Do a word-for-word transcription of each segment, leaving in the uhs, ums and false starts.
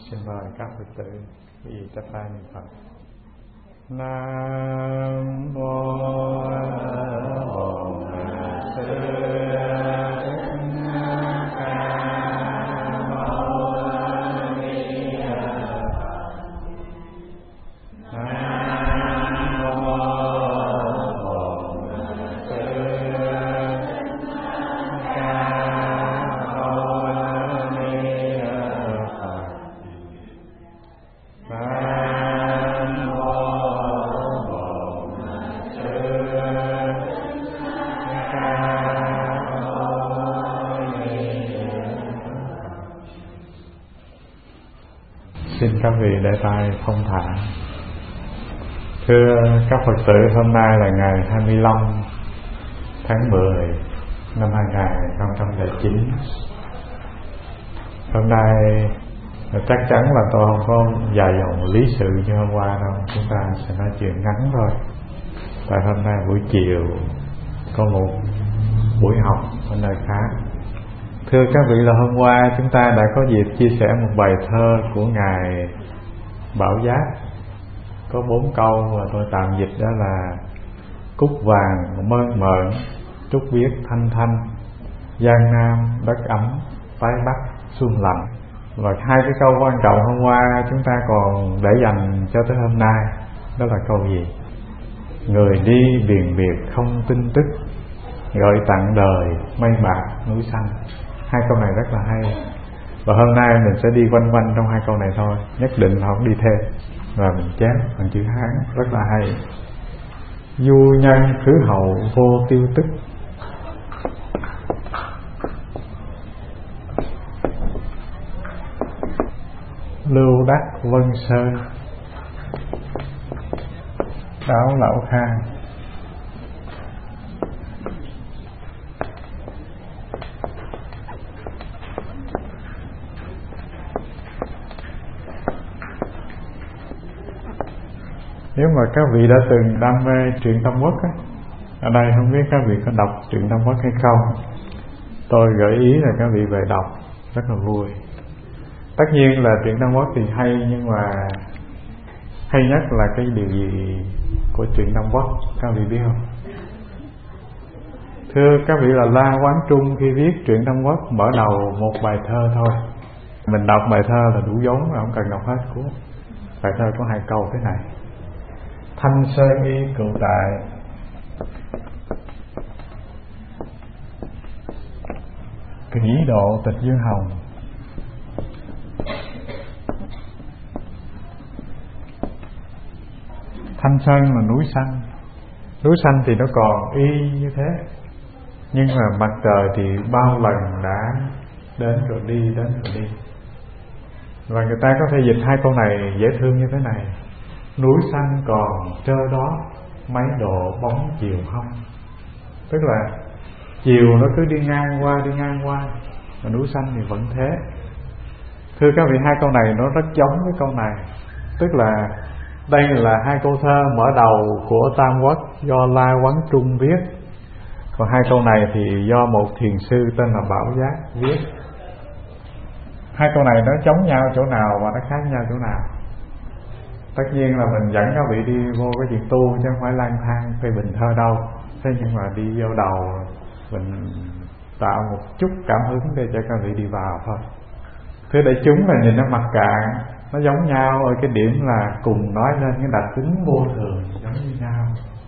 Xin mời các Phật tử quý vị chắp tay niệm Phật. Nam mô Bổn Sư Xin các vị để tay thông thả. Thưa các Phật tử, hôm nay là ngày hai mươi lăm tháng mười năm hai nghìn không trăm lẻ chín. Hôm nay chắc chắn là tôi không có dài dòng lý sự như hôm qua đâu. Chúng ta sẽ nói chuyện ngắn thôi. Tại hôm nay buổi chiều có một buổi học ở nơi khác. Thưa các vị, là hôm qua chúng ta đã có dịp chia sẻ một bài thơ của Ngài Bảo Giác. Có bốn câu và tôi tạm dịch đó là: cúc vàng mơn mởn, trúc biếc thanh thanh, giang nam đất ấm, tái bắc xuân lạnh. Và hai cái câu quan trọng hôm qua chúng ta còn để dành cho tới hôm nay. Đó là câu gì? Người đi biền biệt không tin tức, gợi tặng đời mây bạc núi xanh. Hai câu này rất là hay. Và hôm nay mình sẽ đi quanh quanh trong hai câu này thôi, nhất định là không đi thêm. Và mình chép bằng chữ Hán rất là hay. Du nhân khứ hậu vô tiêu tức, lưu đắc vân sơn, đáo lão khang. Nếu mà các vị đã từng đam mê truyện Tam Quốc á, ở đây không biết các vị có đọc truyện Tam Quốc hay không. Tôi gợi ý là các vị về đọc, rất là vui. Tất nhiên là truyện Tam Quốc thì hay, nhưng mà hay nhất là cái điều gì của truyện Tam Quốc các vị biết không? Thưa các vị, là La Quán Trung khi viết truyện Tam Quốc mở đầu một bài thơ thôi. Mình đọc bài thơ là đủ vốn, mà không cần đọc hết cuốn. Bài thơ có hai câu thế này: Thanh sơn y cựu tại, kỷ độ tịch dương hồng. Thanh sơn là núi xanh. Núi xanh thì nó còn y như thế, nhưng mà mặt trời thì bao lần đã đến rồi đi, đến rồi đi. Và người ta có thể dịch hai câu này dễ thương như thế này: núi xanh còn trơ đó, mấy độ bóng chiều hông. Tức là chiều nó cứ đi ngang qua, đi ngang qua, mà núi xanh thì vẫn thế. Thưa các vị, hai câu này nó rất giống với câu này. Tức là đây là hai câu thơ mở đầu của Tam Quốc do La Quán Trung viết. Còn hai câu này thì do một thiền sư tên là Bảo Giác viết. Hai câu này nó giống nhau chỗ nào và nó khác nhau chỗ nào? Tất nhiên là mình dẫn các vị đi vô cái chuyện tu, chứ không phải lang thang phê bình thơ đâu. Thế nhưng mà đi vô đầu mình tạo một chút cảm hứng để cho các vị đi vào thôi. Thưa đại chúng, là nhìn nó mặc cạn, nó giống nhau ở cái điểm là cùng nói lên cái đặc tính vô thường giống như nhau.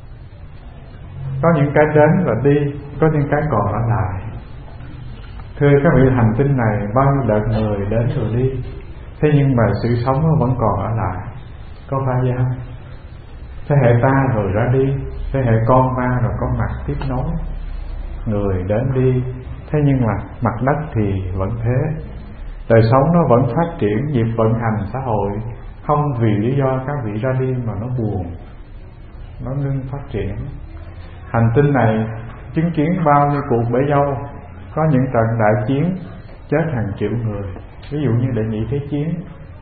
Có những cái đến và đi, có những cái còn ở lại. Thưa các vị, hành tinh này bao nhiêu đợt người đến rồi đi, thế nhưng mà sự sống nó vẫn còn ở lại. Có phải vậy không? Thế hệ ta rồi ra đi, thế hệ con ta rồi có mặt tiếp nối. Người đến đi, thế nhưng mà mặt đất thì vẫn thế. Đời sống nó vẫn phát triển, việc vận hành xã hội không vì lý do các vị ra đi mà nó buồn, nó ngưng phát triển. Hành tinh này chứng kiến bao nhiêu cuộc bể dâu, có những trận đại chiến chết hàng triệu người, ví dụ như đệ nhị thế chiến.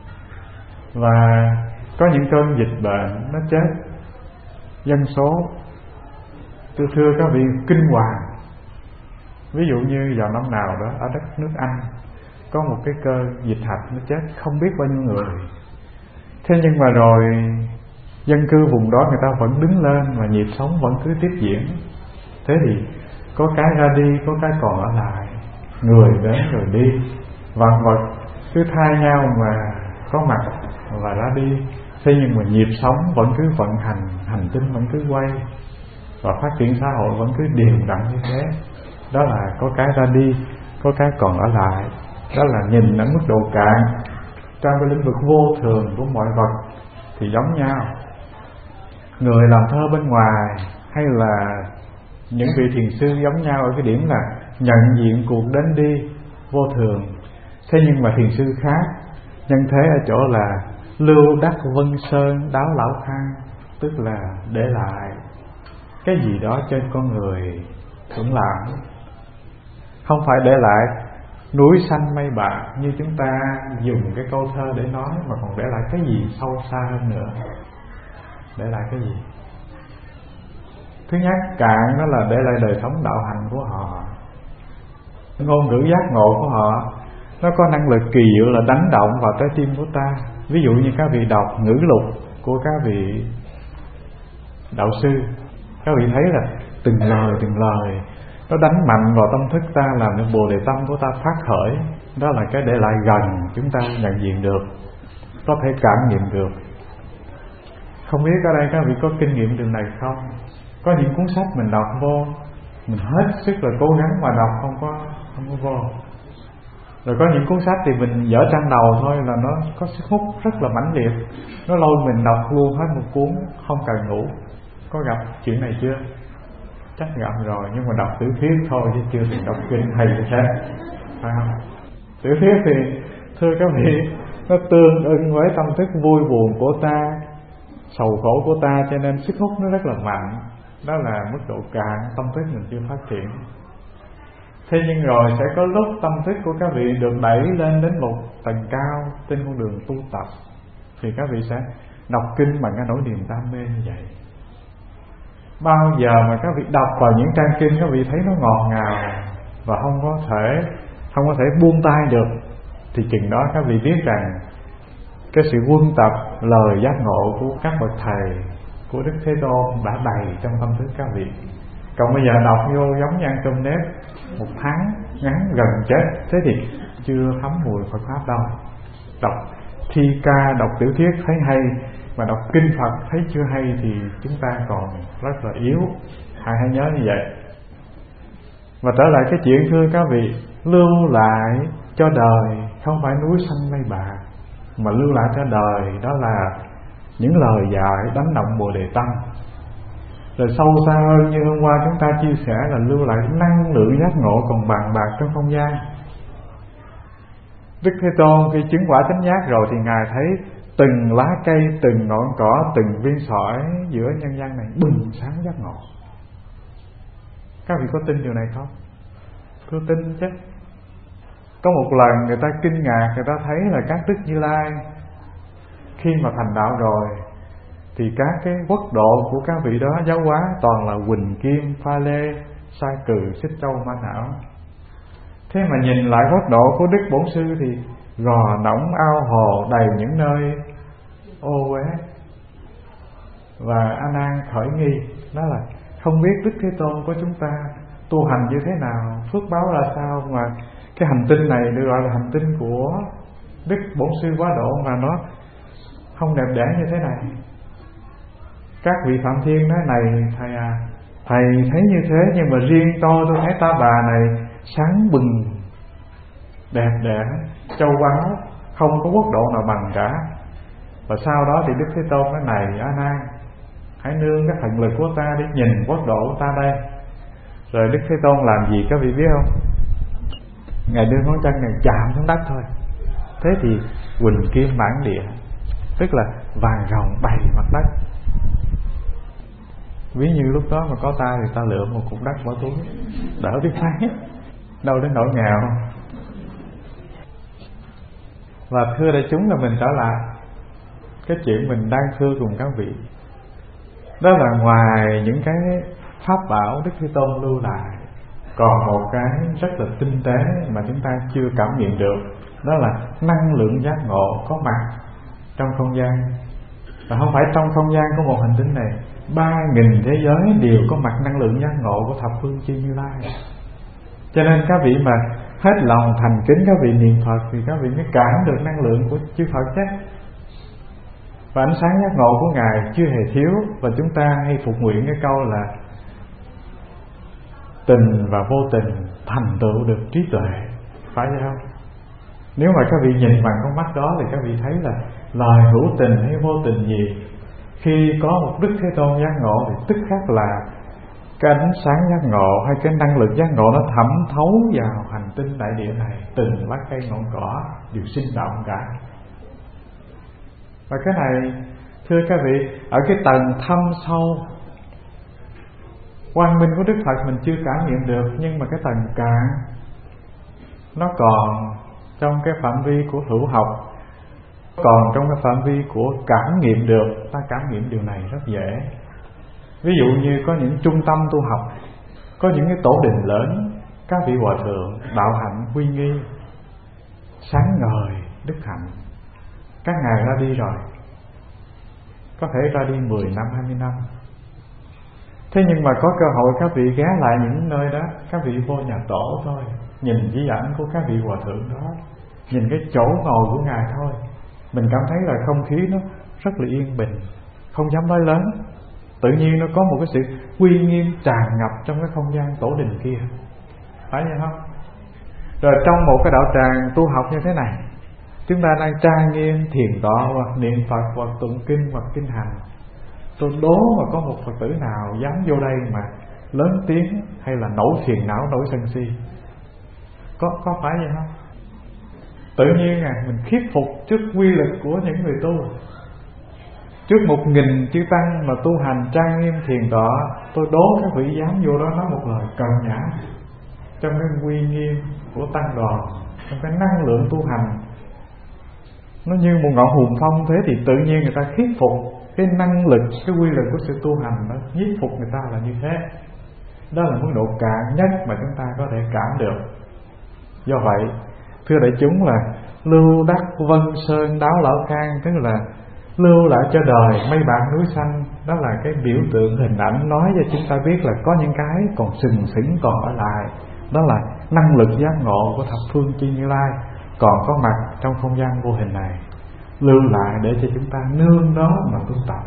Và có những cơn dịch bệnh nó chết dân số. Tôi thưa các vị, kinh hoàng. Ví dụ như vào năm nào đó ở đất nước Anh, có một cái cơ dịch hạch nó chết không biết bao nhiêu người. Thế nhưng mà rồi dân cư vùng đó người ta vẫn đứng lên và nhịp sống vẫn cứ tiếp diễn. Thế thì có cái ra đi, có cái còn ở lại, người đến rồi đi, vạn vật cứ thay nhau mà có mặt và ra đi. Thế nhưng mà nhịp sống vẫn cứ vận hành, hành tinh vẫn cứ quay, và phát triển xã hội vẫn cứ đều đặn như thế. Đó là có cái ra đi, có cái còn ở lại. Đó là nhìn ở mức độ cạn. Trong cái lĩnh vực vô thường của mọi vật thì giống nhau. Người làm thơ bên ngoài hay là những vị thiền sư giống nhau ở cái điểm là nhận diện cuộc đến đi vô thường. Thế nhưng mà thiền sư khác, nhân thế ở chỗ là lưu đắc vân sơn đáo lão thang, tức là để lại cái gì đó cho con người hưởng lãm. Không phải để lại núi xanh mây bạc như chúng ta dùng cái câu thơ để nói, mà còn để lại cái gì sâu xa hơn nữa. Để lại cái gì? Thứ nhất, cạn đó là để lại đời sống đạo hành của họ, ngôn ngữ giác ngộ của họ. Nó có năng lực kỳ diệu là đánh động vào trái tim của ta. Ví dụ như các vị đọc ngữ lục của các vị đạo sư, các vị thấy là từng lời từng lời nó đánh mạnh vào tâm thức ta, làm cho bồ đề tâm của ta phát khởi. Đó là cái để lại gần chúng ta nhận diện được, có thể cảm nghiệm được. Không biết ở đây các vị có kinh nghiệm điều này không? Có những cuốn sách mình đọc vô, mình hết sức là cố gắng mà đọc không có không có vô. Rồi có những cuốn sách thì mình dở trang đầu thôi là nó có sức hút rất là mãnh liệt, nó lôi mình đọc luôn hết một cuốn không cần ngủ. Có gặp chuyện này chưa? Chắc gặp rồi, nhưng mà đọc tiểu thuyết thôi chứ chưa từng đọc kinh hay như thế, phải không? Tiểu thuyết thì thưa các vị, nó tương ưng với tâm thức vui buồn của ta, sầu khổ của ta, cho nên sức hút nó rất là mạnh. Đó là mức độ cạn, tâm thức mình chưa phát triển. Thế nhưng rồi sẽ có lúc tâm thức của các vị được đẩy lên đến một tầng cao trên con đường tu tập, thì các vị sẽ đọc kinh bằng cái nỗi niềm đam mê như vậy. Bao giờ mà các vị đọc vào những trang kinh, các vị thấy nó ngọt ngào và không có thể không có thể buông tay được, thì chừng đó các vị biết rằng cái sự quân tập lời giác ngộ của các bậc thầy, của Đức Thế Tôn đã đầy trong tâm thức các vị. Còn bây giờ đọc vô giống như ăn cơm nếp một tháng ngắn gần chết, thế thì chưa thấm mùi Phật pháp đâu. Đọc thi ca, đọc tiểu thuyết thấy hay, mà đọc kinh Phật thấy chưa hay thì chúng ta còn rất là yếu. Hãy hãy nhớ như vậy. Và trở lại cái chuyện thưa các vị, lưu lại cho đời không phải núi xanh mây bạc, mà lưu lại cho đời đó là những lời dạy đánh động bồ đề tâm. Rồi sâu xa hơn, như hôm qua chúng ta chia sẻ, là lưu lại năng lượng giác ngộ còn bàn bạc trong không gian. Đức Thế Tôn khi chứng quả chánh giác rồi thì Ngài thấy từng lá cây, từng ngọn cỏ, từng viên sỏi giữa nhân gian này bừng sáng giác ngộ. Các vị có tin điều này không? Tôi tin chứ. Có một lần người ta kinh ngạc, người ta thấy là các Đức Như Lai khi mà thành đạo rồi thì các cái quốc độ của các vị đó giáo hóa toàn là Huỳnh Kim, Pha Lê, Sai Cừ, Xích Châu, Ma Não. Thế mà nhìn lại quốc độ của Đức Bổn Sư thì gò nỏng, ao hồ đầy những nơi ô uế. Và A Nan khởi nghi, đó là không biết Đức Thế Tôn của chúng ta tu hành như thế nào, phước báo ra sao mà cái hành tinh này được gọi là hành tinh của Đức Bổn Sư Quá Độ mà nó không đẹp đẽ như thế này. Các vị Phạm Thiên nói: này thầy à, thầy thấy như thế, nhưng mà riêng tôi tôi thấy Ta Bà này sáng bừng, đẹp đẽ, châu báu, không có quốc độ nào bằng cả. Và sau đó thì Đức Thế Tôn nói: này A Nan, hãy nương cái thần lực của ta để nhìn quốc độ của ta đây. Rồi Đức Thế Tôn làm gì các vị biết không? Ngài đưa ngón chân này chạm xuống đất thôi. Thế thì Huỳnh Kim mãn địa, tức là vàng ròng đầy mặt đất. Ví như lúc đó mà có ta thì ta lượm một cục đất bỏ túi, đỡ biết thấy, đâu đến nỗi nghèo. Và thưa đại chúng, là mình trở lại cái chuyện mình đang thưa cùng các vị, đó là ngoài những cái pháp bảo Đức Thế Tôn lưu lại, còn một cái rất là tinh tế mà chúng ta chưa cảm nhận được. Đó là năng lượng giác ngộ có mặt trong không gian. Và không phải trong không gian của một hành tinh này, ba nghìn thế giới đều có mặt năng lượng giác ngộ của thập phương chư Như Lai. Cho nên các vị mà hết lòng thành kính các vị niệm Phật thì các vị mới cảm được năng lượng của chư Phật chứ. Và ánh sáng giác ngộ của Ngài chưa hề thiếu. Và chúng ta hay phục nguyện cái câu là tình và vô tình thành tựu được trí tuệ, phải không? Nếu mà các vị nhìn bằng con mắt đó thì các vị thấy là lời hữu tình hay vô tình gì, khi có một Đức Thế Tôn giác ngộ thì tức khắc là cái ánh sáng giác ngộ hay cái năng lực giác ngộ nó thẩm thấu vào hành tinh đại địa này, từng lá cây ngọn cỏ đều sinh động cả. Và cái này thưa các vị, ở cái tầng thâm sâu quang minh của Đức Phật mình chưa cảm nghiệm được, nhưng mà cái tầng cạn nó còn trong cái phạm vi của hữu học, còn trong cái phạm vi của cảm nghiệm được. Ta cảm nghiệm điều này rất dễ. Ví dụ như có những trung tâm tu học, có những cái tổ đình lớn, các vị hòa thượng đạo hạnh uy nghi, sáng ngời đức hạnh, các ngài ra đi rồi, có thể ra đi mười năm, hai mươi năm. Thế nhưng mà có cơ hội các vị ghé lại những nơi đó, các vị vô nhà tổ thôi, nhìn di ảnh của các vị hòa thượng đó, nhìn cái chỗ ngồi của ngài thôi, mình cảm thấy là không khí nó rất là yên bình, không dám nói lớn. Tự nhiên nó có một cái sự uy nghiêm tràn ngập trong cái không gian tổ đình kia, phải vậy không? Rồi trong một cái đạo tràng tu học như thế này, chúng ta đang trang nghiêm thiền tọa hoặc niệm Phật hoặc tụng kinh hoặc kinh hành, tôi đố mà có một Phật tử nào dám vô đây mà lớn tiếng hay là nổi phiền não, nổi sân si. Có có phải vậy không? Tự nhiên à, mình khiếp phục trước quy lực của những người tu. Trước một nghìn chư tăng mà tu hành trang nghiêm thiền tọa, tôi đố các vị dám vô đó nói một lời cầu nhã trong cái uy nghiêm của tăng đoàn, trong cái năng lượng tu hành nó như một ngọn hùng phong thế, thì tự nhiên người ta khiếp phục cái năng lực, cái quy lực của sự tu hành đó, nhiếp phục người ta là như thế. Đó là mức độ cạn nhất mà chúng ta có thể cảm được. Do vậy thưa đại chúng là lưu đắc vân sơn đáo lão khang, tức là lưu lại cho đời mây bạc núi xanh. Đó là cái biểu tượng hình ảnh nói cho chúng ta biết là có những cái còn sừng sững còn ở lại. Đó là năng lực giác ngộ của thập phương chư Như Lai còn có mặt trong không gian vô hình này, lưu lại để cho chúng ta nương đó mà tu tập.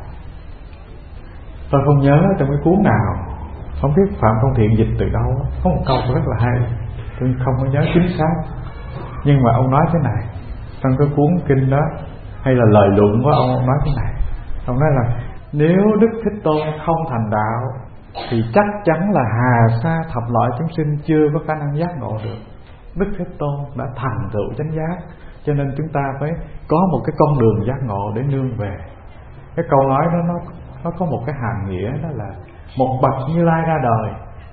Tôi không nhớ trong cái cuốn nào, không biết Phạm Công Thiện dịch từ đâu, có một câu rất là hay, tôi không có nhớ chính xác, nhưng mà ông nói thế này trong cái cuốn kinh đó, hay là lời luận của ông, ông nói thế này. Ông nói là nếu Đức Thích Tôn không thành đạo thì chắc chắn là hà sa thập loại chúng sinh chưa có khả năng giác ngộ được. Đức Thích Tôn đã thành tựu chánh giác, cho nên chúng ta phải có một cái con đường giác ngộ để nương về. Cái câu nói đó nó nó có một cái hàm nghĩa, đó là một bậc Như Lai ra đời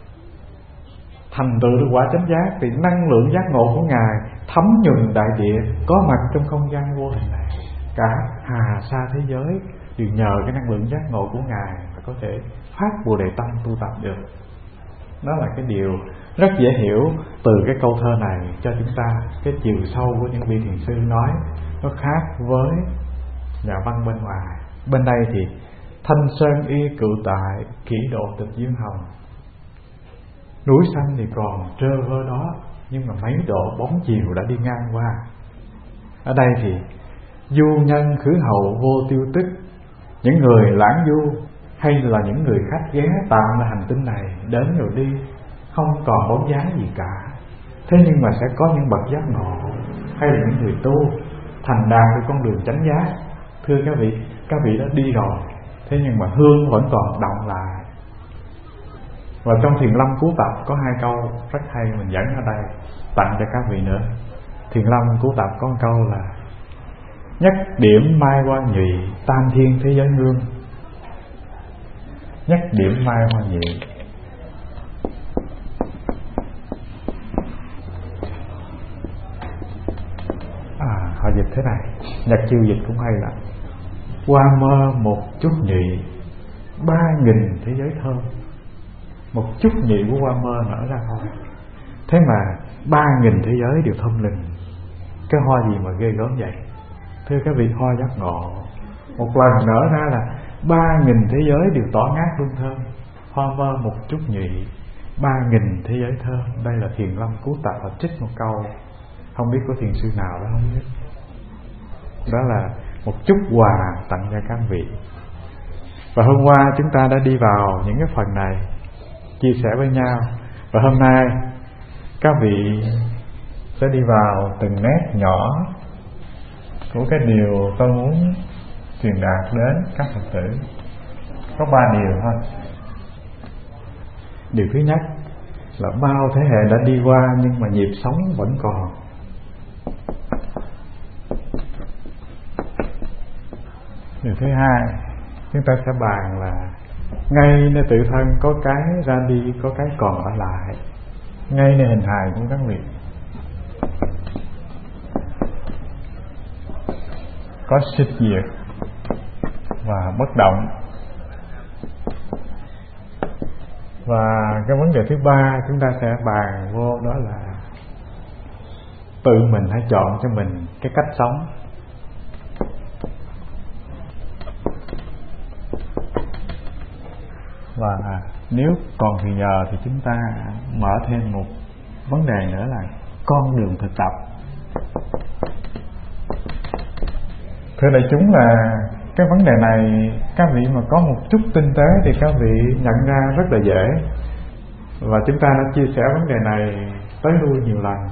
thành tựu được quả chánh giác thì năng lượng giác ngộ của ngài thấm nhuần đại địa, có mặt trong không gian vô hình này. Cả hà sa thế giới đều nhờ cái năng lượng giác ngộ của ngài mà có thể phát Bồ Đề tâm tu tập được. Đó là cái điều rất dễ hiểu từ cái câu thơ này cho chúng ta. Cái chiều sâu của những vị thiền sư nói nó khác với nhà văn bên ngoài. Bên đây thì thanh sơn y cự tại, kỷ độ tịch dương hồng. Núi xanh thì còn trơ vơ đó, nhưng mà mấy độ bóng chiều đã đi ngang qua. Ở đây thì du nhân khứ hậu vô tiêu tức. Những người lãng du hay là những người khách ghé tạm là hành tinh này, đến rồi đi, không còn bóng dáng gì cả. Thế nhưng mà sẽ có những bậc giác ngộ hay là những người tu thành đạt được con đường chánh giác. Thưa các vị, các vị đã đi rồi, thế nhưng mà hương vẫn còn đọng lại. Và trong Thiền Lâm Cứu Tập có hai câu rất hay, mình dẫn ở đây tặng cho các vị nữa. Thiền Lâm Cứu Tập có một câu là nhất điểm mai hoa nhụy, tam thiên thế giới ngương. Nhất điểm mai hoa nhụy, à, họ dịch thế này, Nhật Chiêu dịch cũng hay là hoa mơ một chút nhụy, ba nghìn thế giới thơm. Một chút nhụy của hoa mơ nở ra thôi, thế mà ba nghìn thế giới đều thơm lừng. Cái hoa gì mà ghê gớm vậy? Thưa các vị, hoa giác ngộ. Một lần nở ra là ba nghìn thế giới đều tỏa ngát hương thơm. Hoa mơ một chút nhụy, ba nghìn thế giới thơm. Đây là Thiền Lâm Cứu Tập và trích một câu, không biết có thiền sư nào đó không biết. Đó là một chút quà tặng cho các vị. Và hôm qua chúng ta đã đi vào những cái phần này, chia sẻ với nhau. Và hôm nay các vị sẽ đi vào từng nét nhỏ của cái điều tôi muốn truyền đạt đến các Phật tử. Có ba điều thôi. Điều thứ nhất là bao thế hệ đã đi qua nhưng mà nhịp sống vẫn còn. Điều thứ hai, chúng ta sẽ bàn là ngay nơi tự thân có cái ra đi, có cái còn ở lại, ngay nơi hình hài của các vị. Có sinh diệt và bất động. Và cái vấn đề thứ ba chúng ta sẽ bàn vô đó là tự mình hãy chọn cho mình cái cách sống. Và nếu còn thì giờ thì chúng ta mở thêm một vấn đề nữa là con đường thực tập. Thưa đại chúng, là cái vấn đề này các vị mà có một chút tinh tế thì các vị nhận ra rất là dễ. Và chúng ta đã chia sẻ vấn đề này tới lui nhiều lần.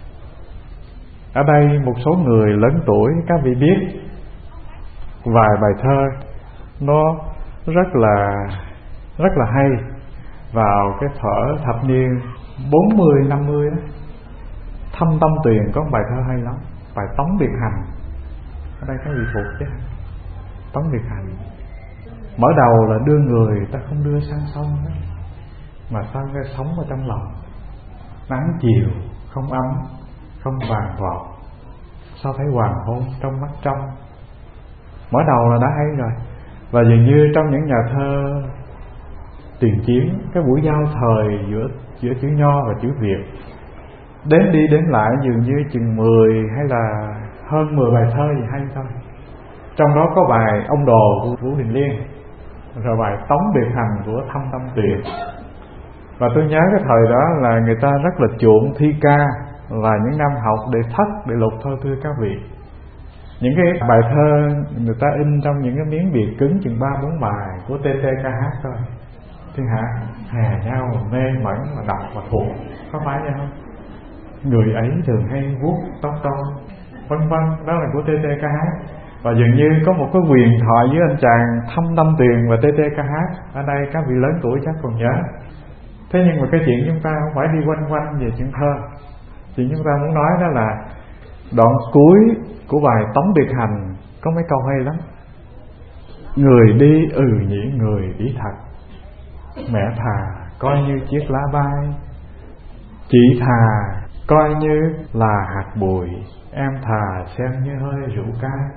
Ở đây một số người lớn tuổi các vị biết vài bài thơ nó rất là rất là hay. Vào cái thuở thập niên bốn mươi năm mươi đó, Thâm Tâm Tuyền có một bài thơ hay lắm, bài Tống Biệt Hành. Ở đây các vị phục chứ. Tống Biệt Hành mở đầu là đưa người ta không đưa sang sông đó, mà sao cái sống ở trong lòng. Nắng chiều không ấm, không vàng vọt, sao thấy hoàng hôn trong mắt trong. Mở đầu là đã hay rồi. Và dường như trong những nhà thơ tiền chiến, cái buổi giao thời giữa giữa chữ Nho và chữ Việt đến đi đến lại dường như chừng mười hay là hơn mười bài thơ gì hay thôi. Trong đó có bài Ông Đồ của Vũ Đình Liên, rồi bài Tống Biệt Hành của Thâm Tâm Tuyền. Và tôi nhớ cái thời đó là người ta rất là chuộng thi ca và những năm học để thất để lục thôi. Thưa các vị, những cái bài thơ người ta in trong những cái miếng bìa cứng chừng ba bốn bài của tê tê ca hát thôi. Thiên hạ hè nhau mê mẩn mà đọc và thuộc, có phải vậy không? Người ấy thường hay vuốt tóc con, vân vân, đó là của tê tê ca hát. Và dường như có một cái huyền thoại với anh chàng Thâm Tâm Tuyền và tê tê ca hát. Ở đây các vị lớn tuổi chắc còn nhớ. Thế nhưng mà cái chuyện chúng ta không phải đi quanh quanh về chuyện thơ. Chuyện chúng ta muốn nói đó là đoạn cuối của bài Tống Biệt Hành có mấy câu hay lắm. Người đi ừ nhỉ người đi thật, mẹ thà coi như chiếc lá bay, chị thà coi như là hạt bụi, em thà xem như hơi rượu cay.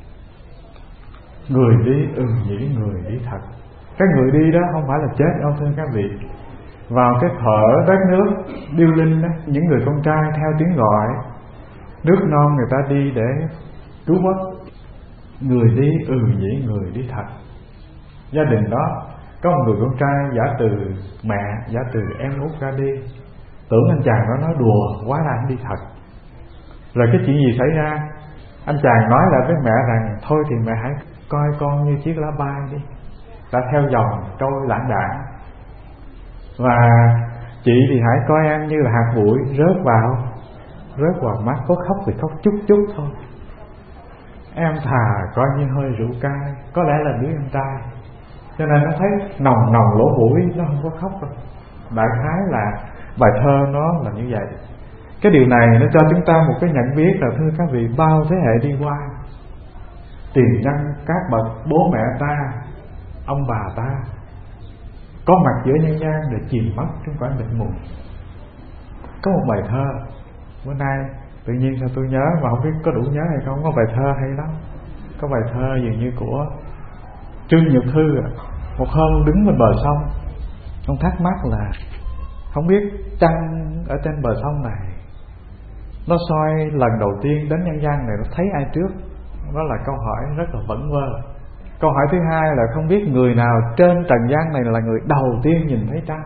Người đi ừ nhỉ người đi thật. Cái người đi đó không phải là chết đâu thưa các vị. Vào cái thở đất nước điêu linh đó, những người con trai theo tiếng gọi nước non người ta đi để cứu vớt. Người đi ừ nhỉ người đi thật. Gia đình đó có một người con trai giả từ mẹ, giả từ em út ra đi. Tưởng anh chàng đó nói đùa, quá là anh đi thật. Rồi cái chuyện gì xảy ra? Anh chàng nói lại với mẹ rằng thôi thì mẹ hãy coi con như chiếc lá bay đi. Đã theo dòng trôi lãng đãng. Và chị thì hãy coi em như là hạt bụi rớt vào Rớt vào mắt, có khóc thì khóc chút chút thôi. Em thà coi như hơi rượu cay. Có lẽ là đứa em trai cho nên nó thấy nồng nồng lỗ mũi, nó không có khóc đâu. Đại khái là bài thơ nó là như vậy. Cái điều này nó cho chúng ta một cái nhận biết là thưa các vị, bao thế hệ đi qua, tiền nhân các bậc bố mẹ ta, ông bà ta có mặt giữa nhân gian để chìm mất trong cõi mịt mùng. Có một bài thơ bữa nay tự nhiên sao tôi nhớ mà không biết có đủ nhớ hay không. Có bài thơ hay lắm. Có bài thơ dường như của Trương Nhược Thư. Một hôm đứng bên bờ sông, ông thắc mắc là không biết trăng ở trên bờ sông này nó soi lần đầu tiên đến nhân gian này, nó thấy ai trước? Đó là câu hỏi rất là vẩn vơ. Câu hỏi thứ hai là không biết người nào trên trần gian này là người đầu tiên nhìn thấy trăng.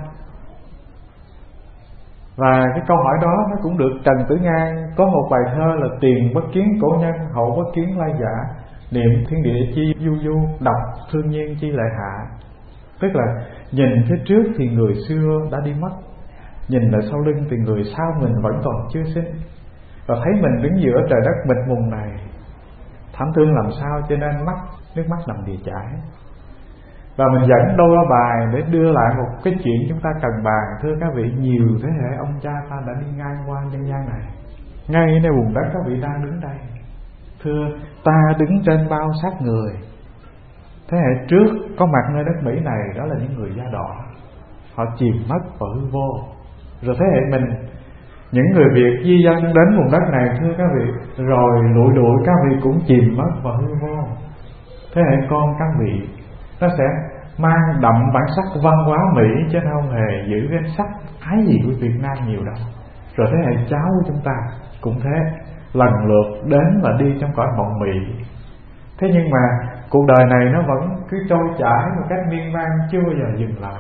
Và cái câu hỏi đó nó cũng được Trần Tử Ngang có một bài thơ là tiền bất kiến cổ nhân, hậu bất kiến lai giả, niệm thiên địa chi du du, đọc thương nhiên chi lại hạ. Tức là nhìn phía trước thì người xưa đã đi mất, nhìn lại sau lưng thì người sau mình vẫn còn chưa sinh. Và thấy mình đứng giữa trời đất mịt mùng này, thảm thương làm sao, cho nên mắt nước mắt nằm địa chảy. Và mình dẫn đôi ba bài để đưa lại một cái chuyện chúng ta cần bàn. Thưa các vị, nhiều thế hệ ông cha ta đã đi ngang qua nhân gian này, ngay nơi vùng đất các vị đang đứng đây. Thưa, ta đứng trên bao xác người. Thế hệ trước có mặt nơi đất Mỹ này, đó là những người da đỏ, họ chìm mất vào hư vô. Rồi thế hệ mình, những người Việt di dân đến vùng đất này, thưa các vị, rồi lụi lụi các vị cũng chìm mất vào hư vô. Thế hệ con các vị, nó sẽ mang đậm bản sắc văn hóa Mỹ, chứ không hề giữ cái sắc thái gì của Việt Nam nhiều đâu. Rồi thế hệ cháu của chúng ta cũng thế, lần lượt đến và đi trong cõi mộng mị. Thế nhưng mà cuộc đời này nó vẫn cứ trôi chảy một cách miên man, chưa bao giờ dừng lại.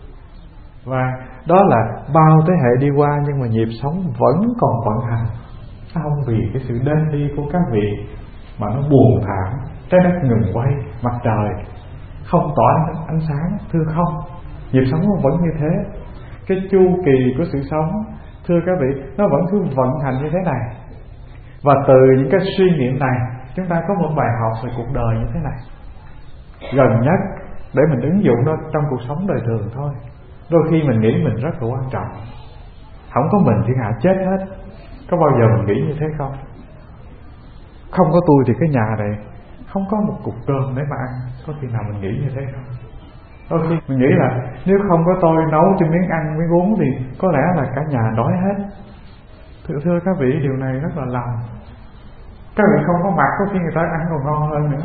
Và đó là bao thế hệ đi qua, nhưng mà nhịp sống vẫn còn vận hành. Không vì cái sự đến đi của các vị mà nó buồn thảm, trái đất ngừng quay, mặt trời không tỏa ánh sáng. Thưa không, nhịp sống nó vẫn như thế. Cái chu kỳ của sự sống, thưa các vị, nó vẫn cứ vận hành như thế này. Và từ những cái suy nghiệm này, chúng ta có một bài học về cuộc đời như thế này, gần nhất để mình ứng dụng nó trong cuộc sống đời thường thôi. Đôi khi mình nghĩ mình rất là quan trọng, không có mình thiên hạ chết hết. Có bao giờ mình nghĩ như thế không? Không có tôi thì cái nhà này không có một cục cơm để mà ăn. Có khi nào mình nghĩ như thế không? Đôi khi mình nghĩ là nếu không có tôi nấu cho miếng ăn miếng uống thì có lẽ là cả nhà đói hết. Thưa, thưa các vị, điều này rất là lầm. Các vị không có mặt, có khi người ta ăn còn ngon hơn nữa.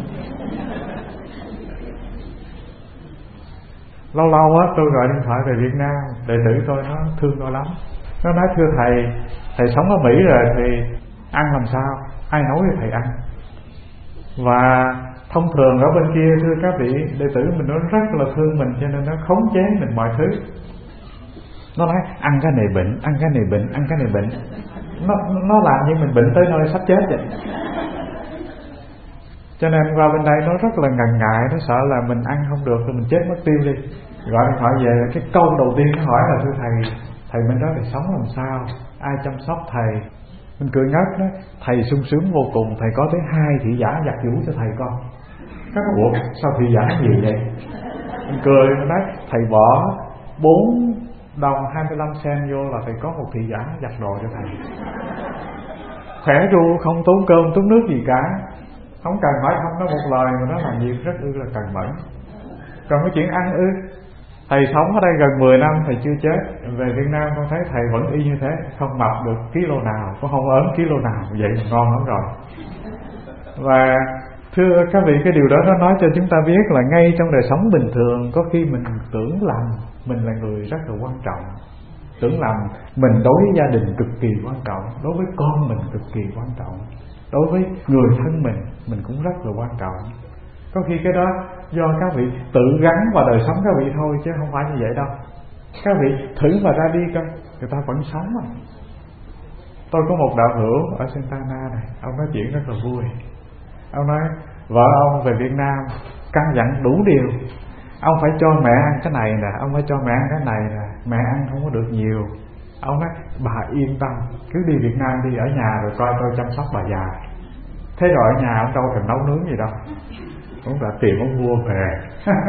Lâu lâu á, tôi gọi điện thoại về Việt Nam, đệ tử tôi nó thương tôi lắm. Nó nói thưa thầy, thầy sống ở Mỹ rồi thì ăn làm sao? Ai nấu thì thầy ăn. Và thông thường ở bên kia, thưa các vị, đệ tử mình nó rất là thương mình, cho nên nó khống chế mình mọi thứ. Nó nói ăn cái này bệnh, ăn cái này bệnh, ăn cái này bệnh. Nó, nó làm như mình bệnh tới nơi sắp chết vậy. Cho nên qua bên đây nó rất là ngần ngại, nó sợ là mình ăn không được rồi mình chết mất tiêu đi. Gọi điện thoại về, cái câu đầu tiên nó hỏi là thưa thầy, thầy bên đó thầy sống làm sao, ai chăm sóc thầy? Mình cười ngất đó, thầy sung sướng vô cùng, thầy có tới hai thị giả giặt giũ cho thầy con. Các ủa sao thị giả nhiều vậy? Mình cười, mình nói thầy bỏ bốn đồng hai mươi lăm sen vô là thầy có một thị giả giặt đồ cho thầy. Khỏe ru, không tốn cơm tốn nước gì cả, không cần hỏi không nói một lời mà nó làm việc rất ư là cần mẫn. Còn cái chuyện ăn ư, thầy sống ở đây gần mười năm thầy chưa chết. Về Việt Nam con thấy thầy vẫn y như thế, không mập được kilo nào, cũng không ốm kilo nào, vậy là ngon lắm rồi. Và thưa các vị, cái điều đó nó nói cho chúng ta biết là ngay trong đời sống bình thường, có khi mình tưởng lầm mình là người rất là quan trọng, tưởng lầm mình đối với gia đình cực kỳ quan trọng, đối với con mình cực kỳ quan trọng, đối với người thân mình mình cũng rất là quan trọng. Có khi cái đó do các vị tự gắn vào đời sống các vị thôi, chứ không phải như vậy đâu. Các vị thử mà ra đi coi, người ta vẫn sống mà. Tôi có một đạo hữu ở Santana này, ông nói chuyện rất là vui. Ông nói vợ ông về Việt Nam căn dặn đủ điều, ông phải cho mẹ ăn cái này nè, ông phải cho mẹ ăn cái này nè, mẹ ăn không có được nhiều. Ông nói bà yên tâm, cứ đi Việt Nam đi, ở nhà rồi coi tôi chăm sóc bà già. Thế rồi ở nhà ông đâu cần nấu nướng gì đâu, ông đã tìm ông vua về.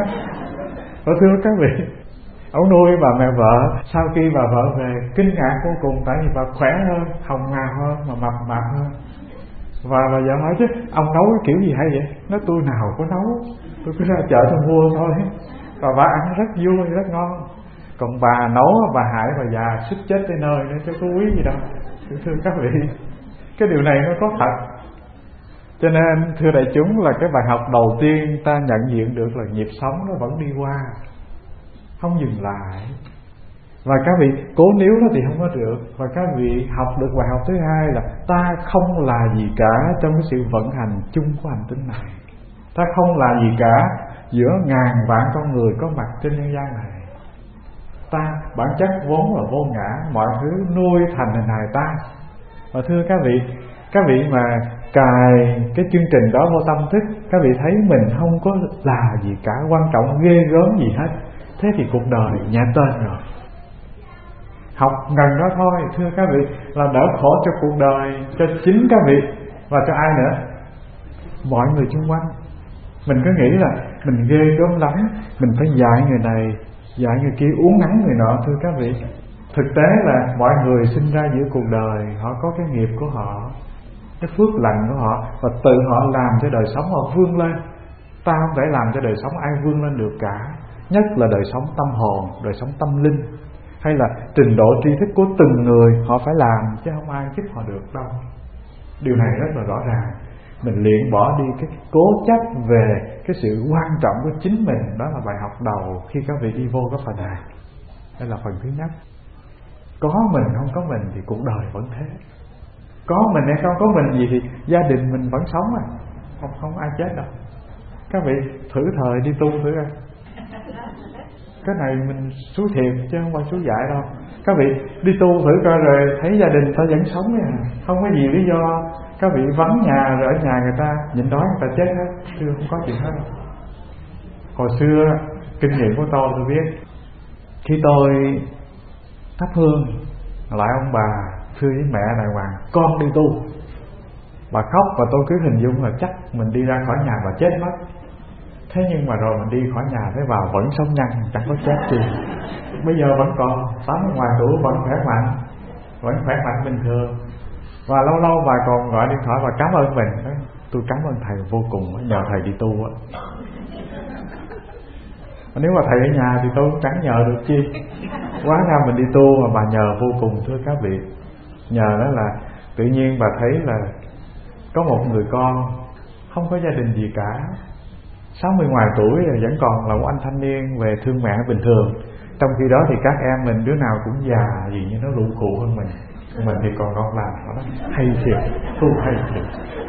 Và thưa các vị, ông nuôi bà mẹ vợ, sau khi bà vợ về kinh ngạc vô cùng, tại vì bà khỏe hơn, hồng hào hơn, mà mập mạp hơn. Và bà vợ hỏi chứ ông nấu cái kiểu gì hay vậy? Nói tôi nào có nấu, tôi cứ ra chợ tôi mua thôi. Và bà ăn rất vui, rất ngon. Còn bà nấu, bà hại bà già suýt chết tới nơi nữa, chứ có quý gì đâu. Thưa các vị, cái điều này nó có thật. Cho nên thưa đại chúng, là cái bài học đầu tiên ta nhận diện được là nhịp sống nó vẫn đi qua, không dừng lại. Và các vị cố níu nó thì không có được. Và các vị học được bài học thứ hai là ta không là gì cả trong cái sự vận hành chung của hành tinh này. Ta không là gì cả giữa ngàn vạn con người có mặt trên nhân gian này. Ta bản chất vốn là vô ngã, mọi thứ nuôi thành hình hài ta. Và thưa các vị, các vị mà cài cái chương trình đó vô tâm thức, các vị thấy mình không có là gì cả, quan trọng ghê gớm gì hết. Thế thì cuộc đời nhẹ tên rồi. Học ngần đó thôi, thưa các vị, là đỡ khổ cho cuộc đời, cho chính các vị và cho ai nữa? Mọi người xung quanh. Mình cứ nghĩ là mình ghê gớm lắm, mình phải dạy người này, dạy người kia, uốn nắn người nọ. Thưa các vị, thực tế là mọi người sinh ra giữa cuộc đời, họ có cái nghiệp của họ, cái phước lành của họ, và tự họ làm cho đời sống họ vươn lên. Ta không thể làm cho đời sống ai vươn lên được cả. Nhất là đời sống tâm hồn, đời sống tâm linh, hay là trình độ tri thức của từng người họ phải làm, chứ không ai giúp họ được đâu. Điều này rất là rõ ràng. Mình luyện bỏ đi cái cố chấp về cái sự quan trọng của chính mình. Đó là bài học đầu khi các vị đi vô cái phần này. Đây là phần thứ nhất. Có mình không có mình thì cuộc đời vẫn thế. Có mình hay không có mình gì thì gia đình mình vẫn sống à. Không, không ai chết đâu. Các vị thử thời đi tu thử coi. Cái này mình xúi thiệt chứ không phải xúi dạy đâu. Các vị đi tu thử coi rồi thấy gia đình ta vẫn sống nha. Không có gì lý do các vị vắng nhà rồi ở nhà người ta nhịn đói người ta chết hết. Thưa không có chuyện hết đâu. Hồi xưa kinh nghiệm của tôi tôi biết, khi tôi thắp hương lại ông bà thưa với mẹ đàng hoàng, con đi tu. Bà khóc và tôi cứ hình dung là chắc mình đi ra khỏi nhà và chết mất. Thế nhưng mà rồi mình đi khỏi nhà thấy vào vẫn sống nhăn, chẳng có chết gì. Bây giờ vẫn còn tám mươi ngoài tuổi, vẫn khỏe mạnh, vẫn khỏe mạnh bình thường. Và lâu lâu bà còn gọi điện thoại và cảm ơn mình. Tôi cảm ơn thầy vô cùng, nhờ thầy đi tu á. Nếu mà thầy ở nhà thì tôi chẳng nhờ được chi. Quá ra mình đi tu mà bà nhờ vô cùng, thưa các vị. Nhờ đó là tự nhiên bà thấy là có một người con không có gia đình gì cả, sáu mươi ngoài tuổi rồi vẫn còn là một anh thanh niên về thương mẹ bình thường. Trong khi đó thì các em mình đứa nào cũng già gì như nó lụ khụ hơn mình. Mình thì còn non làm đó. Hay thiệt, tu hay thiệt.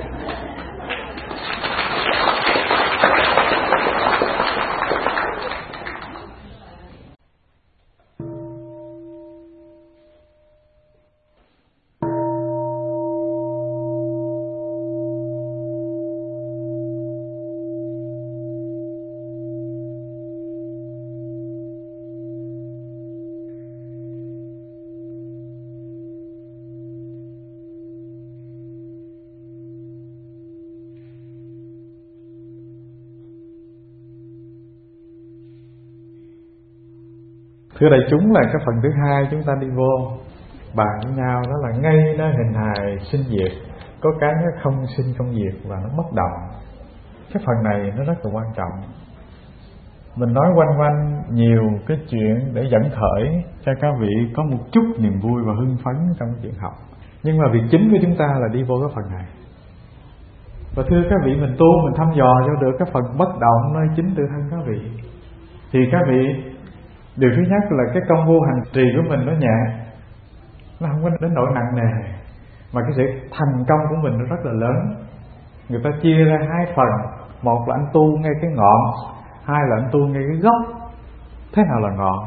Thưa đại chúng, là cái phần thứ hai chúng ta đi vô bàn với nhau, đó là ngay nó hình hài sinh diệt, có cái nó không sinh không diệt và nó bất động. Cái phần này nó rất là quan trọng. Mình nói quanh quanh nhiều cái chuyện để dẫn khởi cho các vị có một chút niềm vui và hưng phấn trong cái chuyện học. Nhưng mà việc chính của chúng ta là đi vô cái phần này. Và thưa các vị, mình tu mình thăm dò cho được cái phần bất động nơi chính tự thân các vị, thì các vị, điều thứ nhất là cái công vô hành trì của mình nó nhẹ, nó không có đến nỗi nặng nề, mà cái sự thành công của mình nó rất là lớn. Người ta chia ra hai phần, một là anh tu ngay cái ngọn, hai là anh tu ngay cái gốc. Thế nào là ngọn?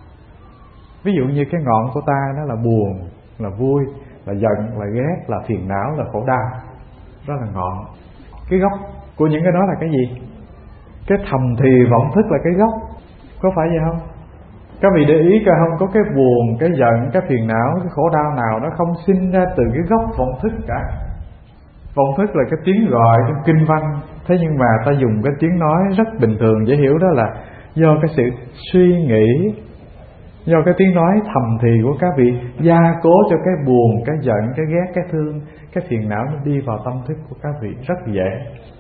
Ví dụ như cái ngọn của ta nó là buồn, là vui, là giận, là ghét, là phiền não, là khổ đau. Đó là ngọn. Cái gốc của những cái đó là cái gì? Cái thầm thì vọng thức là cái gốc. Có phải vậy không? Các vị để ý coi không, có cái buồn, cái giận, cái phiền não, cái khổ đau nào nó không sinh ra từ cái gốc vọng thức cả. Vọng thức là cái tiếng gọi trong kinh văn, thế nhưng mà ta dùng cái tiếng nói rất bình thường dễ hiểu, đó là do cái sự suy nghĩ, do cái tiếng nói thầm thì của các vị gia cố cho cái buồn, cái giận, cái ghét, cái thương, cái phiền não nó đi vào tâm thức của các vị rất dễ.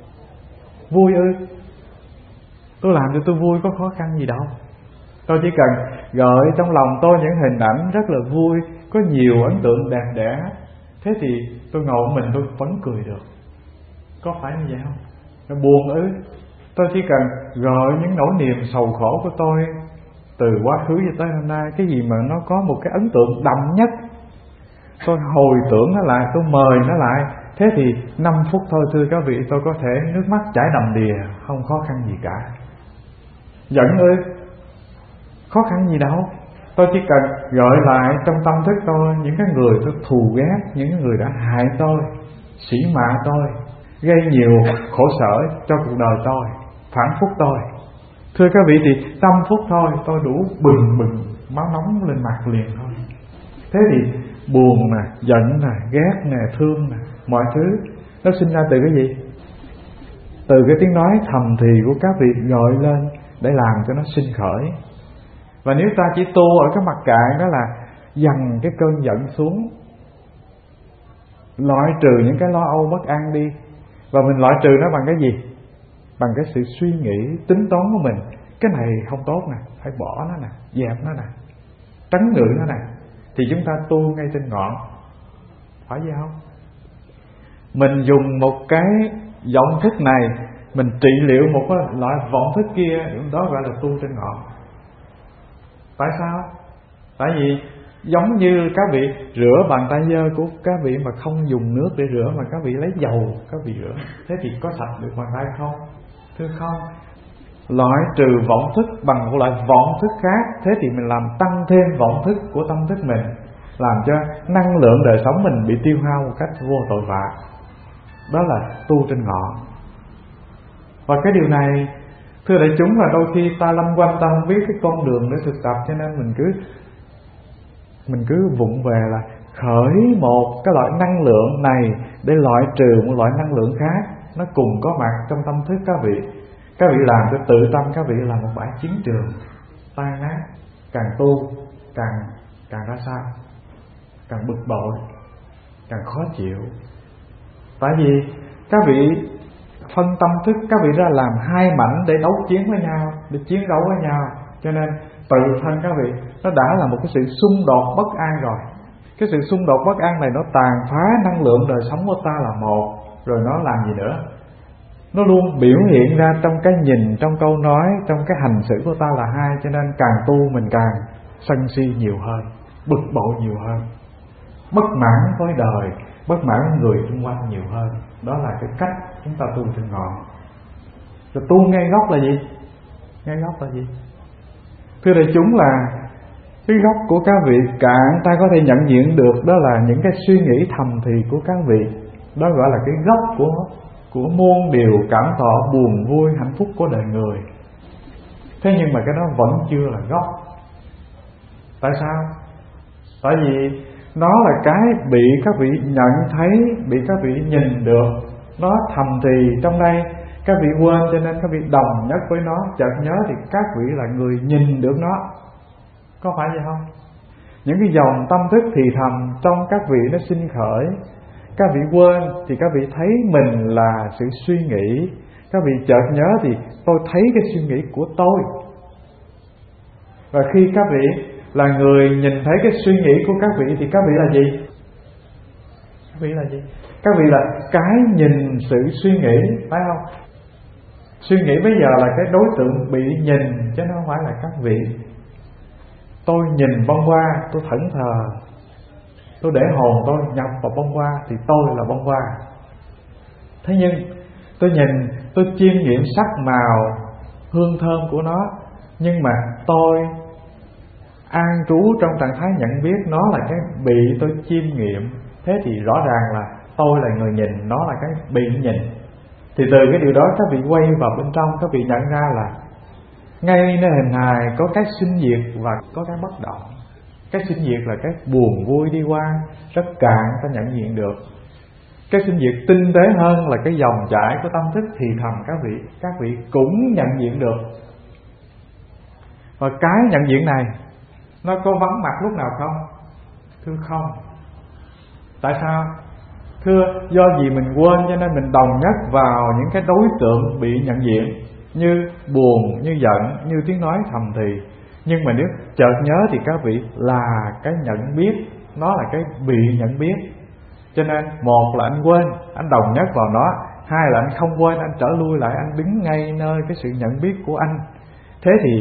Vui ư? Tôi làm cho tôi vui có khó khăn gì đâu. Tôi chỉ cần gợi trong lòng tôi những hình ảnh rất là vui, có nhiều ấn tượng đẹp đẽ, thế thì tôi ngồi mình tôi vẫn cười được. Có phải như vậy không? Rồi buồn ư? Tôi chỉ cần gợi những nỗi niềm sầu khổ của tôi từ quá khứ cho tới hôm nay, cái gì mà nó có một cái ấn tượng đậm nhất, tôi hồi tưởng nó lại, tôi mời nó lại. Thế thì năm phút thôi thưa các vị, tôi có thể nước mắt chảy đầm đìa, không khó khăn gì cả. Giận ư? Khó khăn gì đâu. Tôi chỉ cần gợi lại trong tâm thức tôi những cái người tôi thù ghét, những người đã hại tôi, sỉ mạ tôi, gây nhiều khổ sở cho cuộc đời tôi, phản phúc tôi. Thưa các vị, thì năm phút thôi tôi đủ bừng bừng máu nóng lên mặt liền thôi. Thế thì buồn nè, giận nè, ghét nè, thương nè, mọi thứ nó sinh ra từ cái gì? Từ cái tiếng nói thầm thì của các vị gọi lên để làm cho nó sinh khởi. Và nếu ta chỉ tu ở cái mặt cạn đó là dằn cái cơn giận xuống, loại trừ những cái lo âu bất an đi. Và mình loại trừ nó bằng cái gì? Bằng cái sự suy nghĩ, tính toán của mình. Cái này không tốt nè, phải bỏ nó nè, dẹp nó nè, trấn ngự nó nè. Thì chúng ta tu ngay trên ngọn. Phải vậy không? Mình dùng một cái vọng thức này, mình trị liệu một cái loại vọng thức kia, đó gọi là tu trên ngọn. Tại sao? Tại vì giống như các vị rửa bàn tay dơ của các vị mà không dùng nước để rửa, mà các vị lấy dầu các vị rửa, thế thì có sạch được bàn tay không? Thưa không. Loại trừ vọng thức bằng một loại vọng thức khác, thế thì mình làm tăng thêm vọng thức của tâm thức mình, làm cho năng lượng đời sống mình bị tiêu hao một cách vô tội vạ. Đó là tu trên ngọn. Và cái điều này, thưa đại chúng, là đôi khi ta lâm quanh ta không biết cái con đường để thực tập, cho nên mình cứ mình cứ vụng về là khởi một cái loại năng lượng này để loại trừ một loại năng lượng khác, nó cùng có mặt trong tâm thức các vị. Các vị làm cho tự tâm các vị là một bãi chiến trường tan nát. Càng tu càng càng ra sao? Càng bực bội, càng khó chịu. Tại vì các vị phân tâm thức các vị ra làm hai mảnh để đấu chiến với nhau, để chiến đấu với nhau, cho nên tự thân các vị nó đã là một cái sự xung đột bất an rồi. Cái sự xung đột bất an này nó tàn phá năng lượng đời sống của ta là một, rồi nó làm gì nữa? Nó luôn biểu hiện ra trong cái nhìn, trong câu nói, trong cái hành xử của ta là hai. Cho nên càng tu mình càng sân si nhiều hơn, bực bội nhiều hơn, bất mãn với đời, bất mãn với người xung quanh nhiều hơn. Đó là cái cách chúng ta tu trên ngọn. Rồi tu ngay gốc là gì? Ngay gốc là gì? Thưa đại chúng, là cái gốc của các vị cạn ta có thể nhận diện được, đó là những cái suy nghĩ thầm thì của các vị. Đó gọi là cái gốc của của muôn điều cảm thọ buồn vui hạnh phúc của đời người. Thế nhưng mà cái đó vẫn chưa là gốc. Tại sao? Tại vì nó là cái bị các vị nhận thấy, bị các vị nhìn được. Nó thầm thì trong đây, các vị quên, cho nên các vị đồng nhất với nó. Chợt nhớ thì các vị là người nhìn được nó. Có phải vậy không? Những cái dòng tâm thức thì thầm trong các vị nó sinh khởi. Các vị quên thì các vị thấy mình là sự suy nghĩ. Các vị chợt nhớ thì tôi thấy cái suy nghĩ của tôi. Và khi các vị là người nhìn thấy cái suy nghĩ của các vị thì các vị là gì? Các vị là gì? Các vị là cái nhìn sự suy nghĩ, phải không? Suy nghĩ bây giờ là cái đối tượng bị nhìn, chứ nó không phải là các vị. Tôi nhìn bông hoa, tôi thẫn thờ, tôi để hồn tôi nhập vào bông hoa thì tôi là bông hoa. Thế nhưng tôi nhìn, tôi chiêm nghiệm sắc màu, hương thơm của nó, nhưng mà tôi an trú trong trạng thái nhận biết nó là cái bị tôi chiêm nghiệm. Thế thì rõ ràng là tôi là người nhìn, nó là cái bị nhìn. Thì từ cái điều đó các vị quay vào bên trong, các vị nhận ra là ngay nơi hình hài có cái sinh diệt và có cái bất động. Cái sinh diệt là cái buồn vui đi qua, rất cạn ta nhận diện được. Cái sinh diệt tinh tế hơn là cái dòng chảy của tâm thức thì thầm các vị, các vị cũng nhận diện được. Và cái nhận diện này nó có vắng mặt lúc nào không? Thưa không. Tại sao? Thưa, do gì mình quên cho nên mình đồng nhất vào những cái đối tượng bị nhận diện, như buồn, như giận, như tiếng nói thầm thì. Nhưng mà nếu chợt nhớ thì các vị là cái nhận biết, nó là cái bị nhận biết. Cho nên một là anh quên, anh đồng nhất vào nó. Hai là anh không quên, anh trở lui lại, anh đứng ngay nơi cái sự nhận biết của anh. Thế thì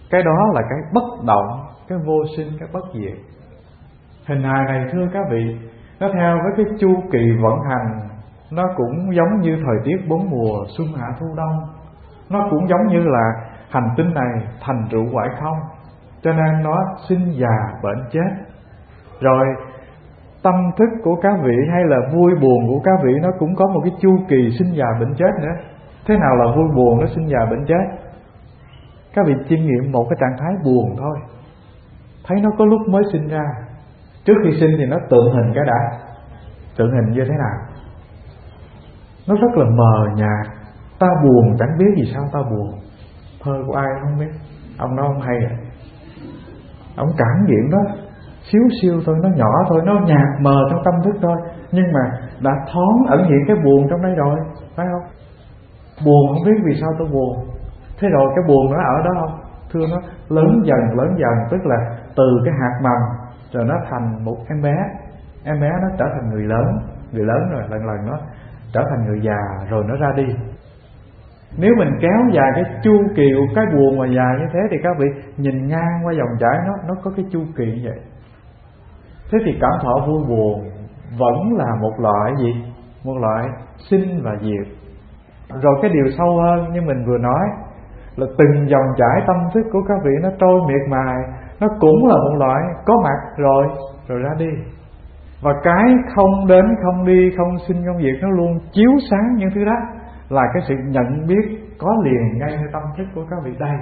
Cái đó là cái bất động, cái vô sinh, cái bất diệt. Hình hài này thưa các vị, nó theo với cái chu kỳ vận hành, nó cũng giống như thời tiết bốn mùa xuân hạ thu đông. Nó cũng giống như là hành tinh này thành trụ hoại không, cho nên nó sinh già bệnh chết. Rồi tâm thức của các vị hay là vui buồn của các vị nó cũng có một cái chu kỳ sinh già bệnh chết nữa. Thế nào là vui buồn nó sinh già bệnh chết? Các vị chiêm nghiệm một cái trạng thái buồn thôi, thấy nó có lúc mới sinh ra. Trước khi sinh thì nó tượng hình cái đã. Tượng hình như thế nào? Nó rất là mờ nhạt. Ta buồn chẳng biết vì sao ta buồn. Thơ của ai không biết. Ông nói không hay à. Ông cảm nghiệm đó xíu siêu thôi, nó nhỏ thôi, nó nhạt mờ trong tâm thức thôi, nhưng mà đã thoáng ẩn hiện cái buồn trong đây rồi, phải không? Buồn không biết vì sao tôi buồn. Thế rồi cái buồn nó ở đó không? Thưa, nó lớn dần lớn dần, tức là từ cái hạt mầm rồi nó thành một em bé. Em bé nó trở thành người lớn, người lớn rồi lần lần nó trở thành người già, rồi nó ra đi. Nếu mình kéo dài cái chu kỳ của cái buồn mà dài như thế thì các vị nhìn ngang qua dòng chảy nó nó có cái chu kỳ như vậy. Thế thì cảm thọ vui buồn vẫn là một loại gì? Một loại sinh và diệt. Rồi cái điều sâu hơn như mình vừa nói là từng dòng chảy tâm thức của các vị nó trôi miệt mài, nó cũng là một loại có mặt rồi rồi ra đi. Và cái không đến không đi, không sinh không diệt, nó luôn chiếu sáng những thứ đó, là cái sự nhận biết có liền ngay nơi tâm thức của các vị đây.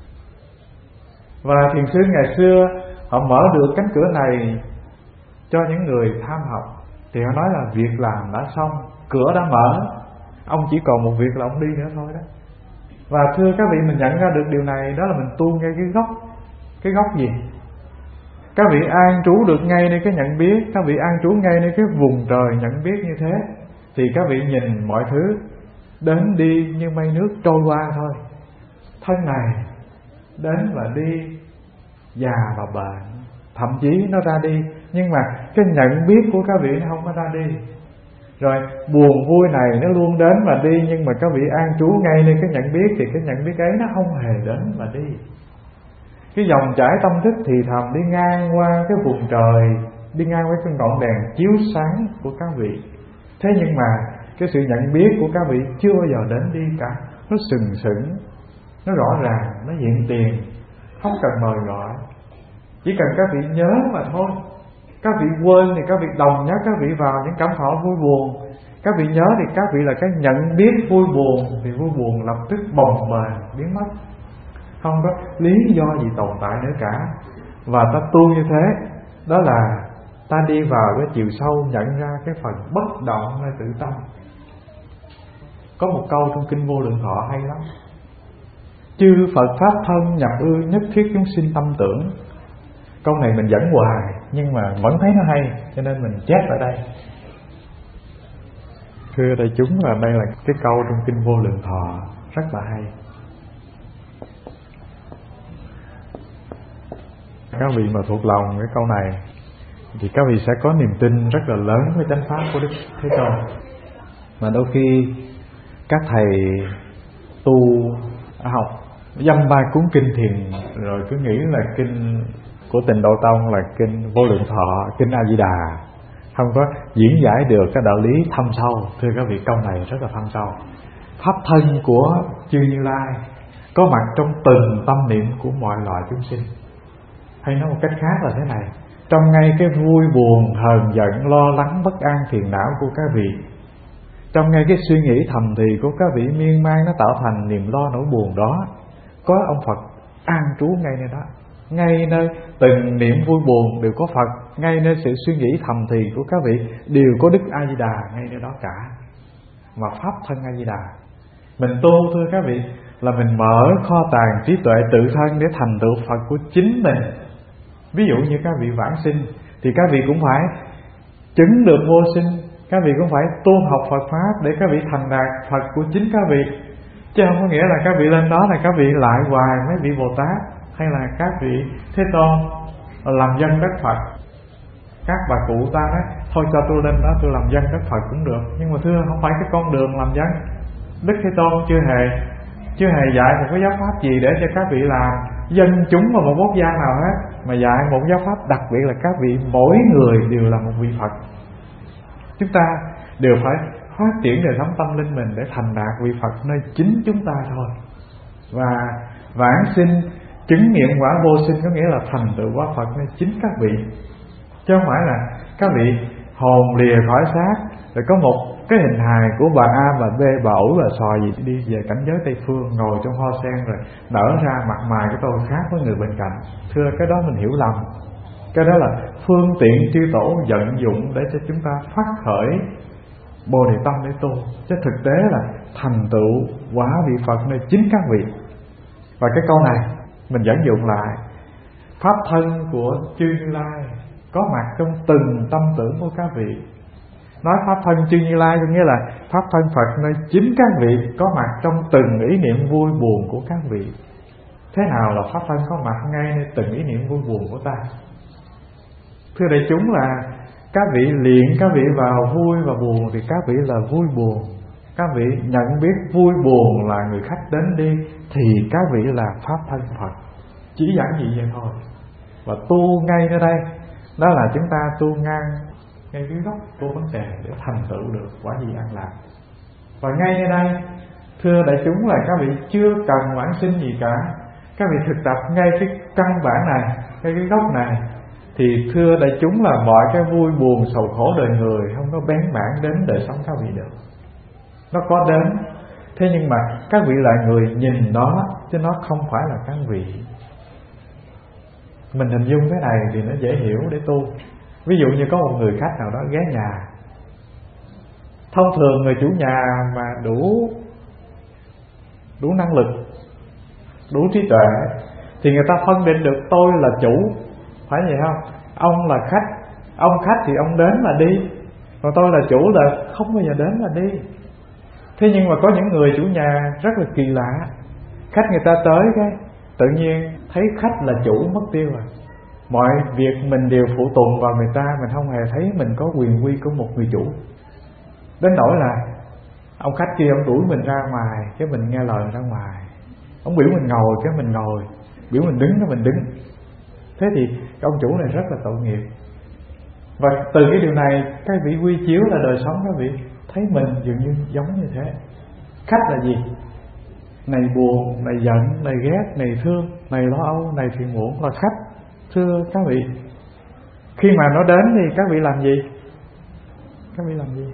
Và thiền sư ngày xưa họ mở được cánh cửa này cho những người tham học, thì họ nói là việc làm đã xong, cửa đã mở, ông chỉ còn một việc là ông đi nữa thôi đó. Và thưa các vị, mình nhận ra được điều này, đó là mình tu ngay cái gốc. Cái gốc gì? Các vị an trú được ngay nơi cái nhận biết, các vị an trú ngay nơi cái vùng trời nhận biết như thế, thì các vị nhìn mọi thứ đến đi như mây nước trôi qua thôi. Thân này đến và đi, già và bệnh, thậm chí nó ra đi, nhưng mà cái nhận biết của các vị nó không có ra đi. Rồi buồn vui này nó luôn đến và đi, nhưng mà các vị an trú ngay nơi cái nhận biết, thì cái nhận biết ấy nó không hề đến và đi. Cái dòng chảy tâm thức thì thầm đi ngang qua cái vùng trời, đi ngang qua cái ngọn đèn chiếu sáng của các vị. Thế nhưng mà cái sự nhận biết của các vị chưa bao giờ đến đi cả. Nó sừng sững, nó rõ ràng, nó hiện tiền, không cần mời gọi, chỉ cần các vị nhớ mà thôi. Các vị quên thì các vị đồng nhớ các vị vào những cảm thọ vui buồn. Các vị nhớ thì các vị là cái nhận biết vui buồn, thì vui buồn lập tức bồng bềnh biến mất, không có lý do gì tồn tại nữa cả. Và ta tu như thế, đó là ta đi vào cái chiều sâu, nhận ra cái phần bất động nơi tự tâm. Có một câu trong kinh Vô Lượng Thọ hay lắm: chư Phật pháp thân nhập ư, nhất thiết chúng sinh tâm tưởng. Câu này mình dẫn hoài nhưng mà vẫn thấy nó hay, cho nên mình chép ở đây. Thưa đại chúng, là đây là cái câu trong kinh Vô Lượng Thọ rất là hay. Các vị mà thuộc lòng cái câu này thì các vị sẽ có niềm tin rất là lớn với chánh pháp của Đức Thế Tôn. Mà đôi khi các thầy tu học dăm ba cuốn kinh thiền rồi cứ nghĩ là kinh của Tịnh Độ Tông là kinh Vô Lượng Thọ, kinh A Di Đà, không có diễn giải được cái đạo lý thâm sâu. Thưa các vị, câu này rất là thâm sâu. Pháp thân của chư Như Lai có mặt trong từng tâm niệm của mọi loài chúng sinh. Hay nói một cách khác là thế này: trong ngay cái vui buồn, hờn giận, lo lắng, bất an, phiền não của các vị, trong ngay cái suy nghĩ thầm thì của các vị miên man, nó tạo thành niềm lo nỗi buồn đó, có ông Phật an trú ngay nơi đó. Ngay nơi từng niệm vui buồn đều có Phật, ngay nơi sự suy nghĩ thầm thì của các vị đều có Đức A Di Đà ngay nơi đó cả. Và pháp thân A Di Đà, mình tu thưa các vị là mình mở kho tàng trí tuệ tự thân để thành tựu Phật của chính mình. Ví dụ như các vị vãng sinh thì các vị cũng phải chứng được vô sinh, các vị cũng phải tu học Phật pháp để các vị thành đạt Phật của chính các vị, chứ không có nghĩa là các vị lên đó là các vị lại hoài mấy vị Bồ Tát hay là các vị Thế Tôn làm dân đất Phật. Các bà cụ ta nói thôi cho tôi lên đó tôi làm dân đất Phật cũng được, nhưng mà thưa không phải cái con đường làm dân. Đức Thế Tôn chưa hề chưa hề dạy một cái giáo pháp gì để cho các vị làm dân chúng và một quốc gia nào hết, mà dạy một giáo pháp, đặc biệt là các vị mỗi người đều là một vị Phật. Chúng ta đều phải phát triển đời sống tâm linh mình để thành đạt vị Phật nơi chính chúng ta thôi. Và vãng sinh chứng nghiệm quả vô sinh có nghĩa là thành tựu quả Phật nơi chính các vị, chứ không phải là các vị hồn lìa khỏi xác rồi có một cái hình hài của bà A, bà B, bà ủi, bà sò gì đi về cảnh giới Tây Phương, ngồi trong hoa sen rồi nở ra mặt mày cái tôi khác với người bên cạnh. Thưa, cái đó mình hiểu lầm. Cái đó là phương tiện chư tổ vận dụng để cho chúng ta phát khởi Bồ Đề tâm để tu, chứ thực tế là thành tựu quả vị Phật nơi chính các vị. Và cái câu này mình dẫn dụng lại, pháp thân của chư Như Lai có mặt trong từng tâm tưởng của các vị. Nói pháp thân chư Như Lai có nghĩa là pháp thân Phật nơi chính các vị có mặt trong từng ý niệm vui buồn của các vị. Thế nào là pháp thân có mặt ngay nơi từng ý niệm vui buồn của ta? Thưa đại chúng, là các vị luyện các vị vào vui và buồn thì các vị là vui buồn. Các vị nhận biết vui buồn là người khách đến đi thì các vị là pháp thân Phật. Chỉ giản dị vậy thôi. Và tu ngay nơi đây, đó là chúng ta tu ngang ngay dưới gốc của vấn đề để thành tựu được quả vị an lạc. Và ngay nơi đây, thưa đại chúng, là các vị chưa cần vãng sinh gì cả. Các vị thực tập ngay cái căn bản này, ngay cái gốc này, thì thưa đại chúng là mọi cái vui buồn sầu khổ đời người không có bén mảng đến đời sống các vị được. Nó có đến, thế nhưng mà các vị là người nhìn nó, chứ nó không phải là các vị. Mình hình dung cái này thì nó dễ hiểu để tu. Ví dụ như có một người khách nào đó ghé nhà. Thông thường người chủ nhà mà đủ đủ năng lực, đủ trí tuệ thì người ta phân định được tôi là chủ, phải vậy không? Ông là khách, ông khách thì ông đến là đi, còn tôi là chủ là không bao giờ đến là đi. Thế nhưng mà có những người chủ nhà rất là kỳ lạ. Khách người ta tới cái tự nhiên thấy khách là chủ mất tiêu rồi. Mọi việc mình đều phụ tùng vào người ta, mình không hề thấy mình có quyền quy của một người chủ. Đến nỗi là ông khách kia ông đuổi mình ra ngoài, cái mình nghe lời ra ngoài. Ông biểu mình ngồi, cái mình ngồi, biểu mình đứng, cái mình đứng. Thế thì ông chủ này rất là tội nghiệp. Và từ cái điều này các vị quy chiếu là đời sống các vị thấy mình dường như giống như thế. Khách là gì? Này buồn, này giận, này ghét, này thương, này lo âu, này phiền muộn là khách. Thưa các vị, khi mà nó đến thì các vị làm gì? Các vị làm gì?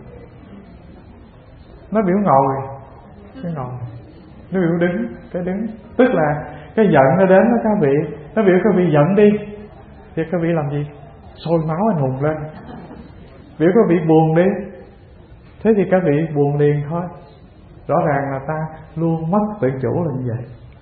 Nó biểu ngồi, cái ngồi. Nó biểu đứng, cái đứng. Tức là cái giận nó đến đó các vị, nó biểu các vị giận đi, thì các vị làm gì? Sôi máu anh hùng lên. Biểu các vị buồn đi, thế thì các vị buồn liền thôi. Rõ ràng là ta luôn mất tự chủ là như vậy.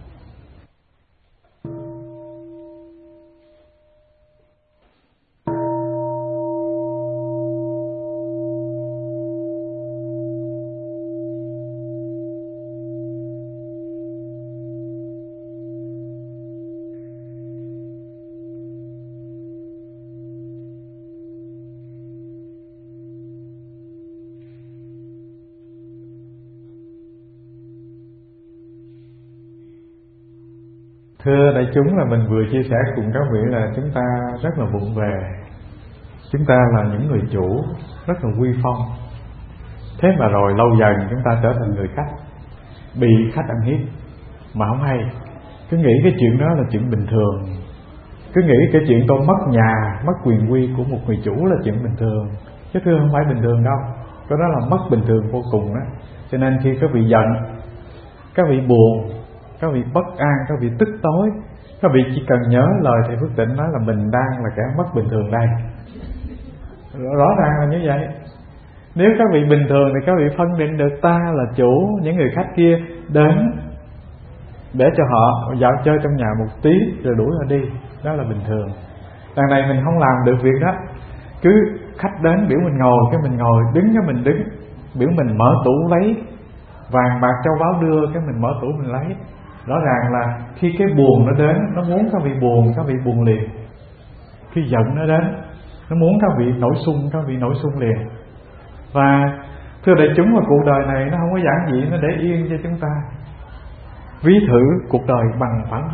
Thưa đại chúng, là mình vừa chia sẻ cùng các vị là chúng ta rất là vụng về. Chúng ta là những người chủ rất là uy phong. Thế mà rồi lâu dần chúng ta trở thành người khách, bị khách ăn hiếp mà không hay. Cứ nghĩ cái chuyện đó là chuyện bình thường. Cứ nghĩ cái chuyện tôi mất nhà, mất quyền quy của một người chủ là chuyện bình thường. Chứ thưa không phải bình thường đâu. Cái đó là mất bình thường vô cùng đó. Cho nên khi các vị giận, các vị buồn, các vị bất an, các vị tức tối, các vị chỉ cần nhớ lời thầy Phước Tịnh nói là mình đang là kẻ mất bình thường đây. Rõ ràng là như vậy. Nếu các vị bình thường thì các vị phân định được ta là chủ, những người khách kia đến để cho họ dạo chơi trong nhà một tí rồi đuổi họ đi, đó là bình thường. Đằng này mình không làm được việc đó. Cứ khách đến biểu mình ngồi, cái mình ngồi, đứng cái mình đứng, biểu mình mở tủ lấy vàng bạc châu báu đưa, cái mình mở tủ mình lấy. Rõ ràng là khi cái buồn nó đến, nó muốn các vị buồn, các vị buồn liền. Khi giận nó đến, nó muốn các vị nổi sung, các vị nổi sung liền. Và thưa đại chúng, là cuộc đời này nó không có giản dị, nó để yên cho chúng ta. Ví thử cuộc đời bằng phẳng hết.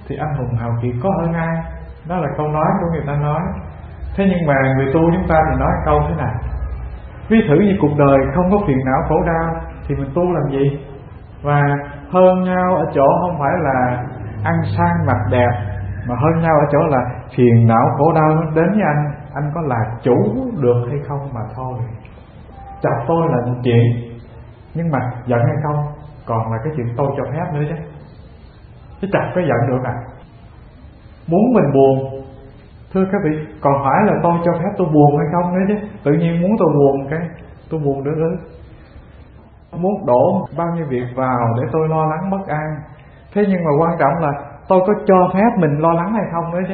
thì anh hùng hào kiệt có hơn ai. Đó là câu nói của người ta nói. Thế nhưng mà người tu chúng ta thì nói câu thế này: ví thử như cuộc đời không có phiền não khổ đau thì mình tu làm gì? Và hơn nhau ở chỗ không phải là ăn sang mặc đẹp, mà hơn nhau ở chỗ là phiền não khổ đau đến với anh, anh có là chủ được hay không mà thôi. Chọc tôi là một chuyện, nhưng mà giận hay không còn là cái chuyện tôi cho phép nữa chứ. Chứ chọc có giận được à? Muốn mình buồn, thưa các vị, còn phải là tôi cho phép tôi buồn hay không nữa chứ. Tự nhiên muốn tôi buồn cái tôi buồn nữa nữa. Muốn đổ bao nhiêu việc vào để tôi lo lắng bất an. Thế nhưng mà quan trọng là tôi có cho phép mình lo lắng hay không nữa chứ.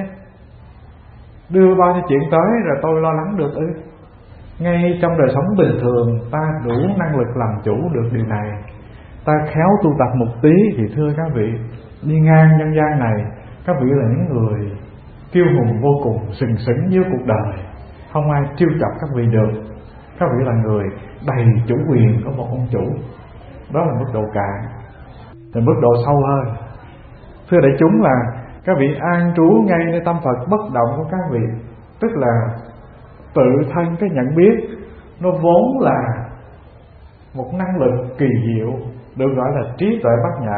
Đưa bao nhiêu chuyện tới rồi tôi lo lắng được ư? Ngay trong đời sống bình thường ta đủ năng lực làm chủ được điều này. Ta khéo tu tập một tí thì thưa các vị, đi ngang nhân gian này, các vị là những người kiêu hùng vô cùng, sừng sững với cuộc đời, không ai trêu chọc các vị được. Các vị là người đầy chủ quyền của một ông chủ. Đó là mức độ cạn. Rồi mức độ sâu hơn, thưa đại chúng, là các vị an trú ngay nơi tâm Phật bất động của các vị. Tức là tự thân cái nhận biết nó vốn là một năng lực kỳ diệu, được gọi là trí tuệ bát nhã,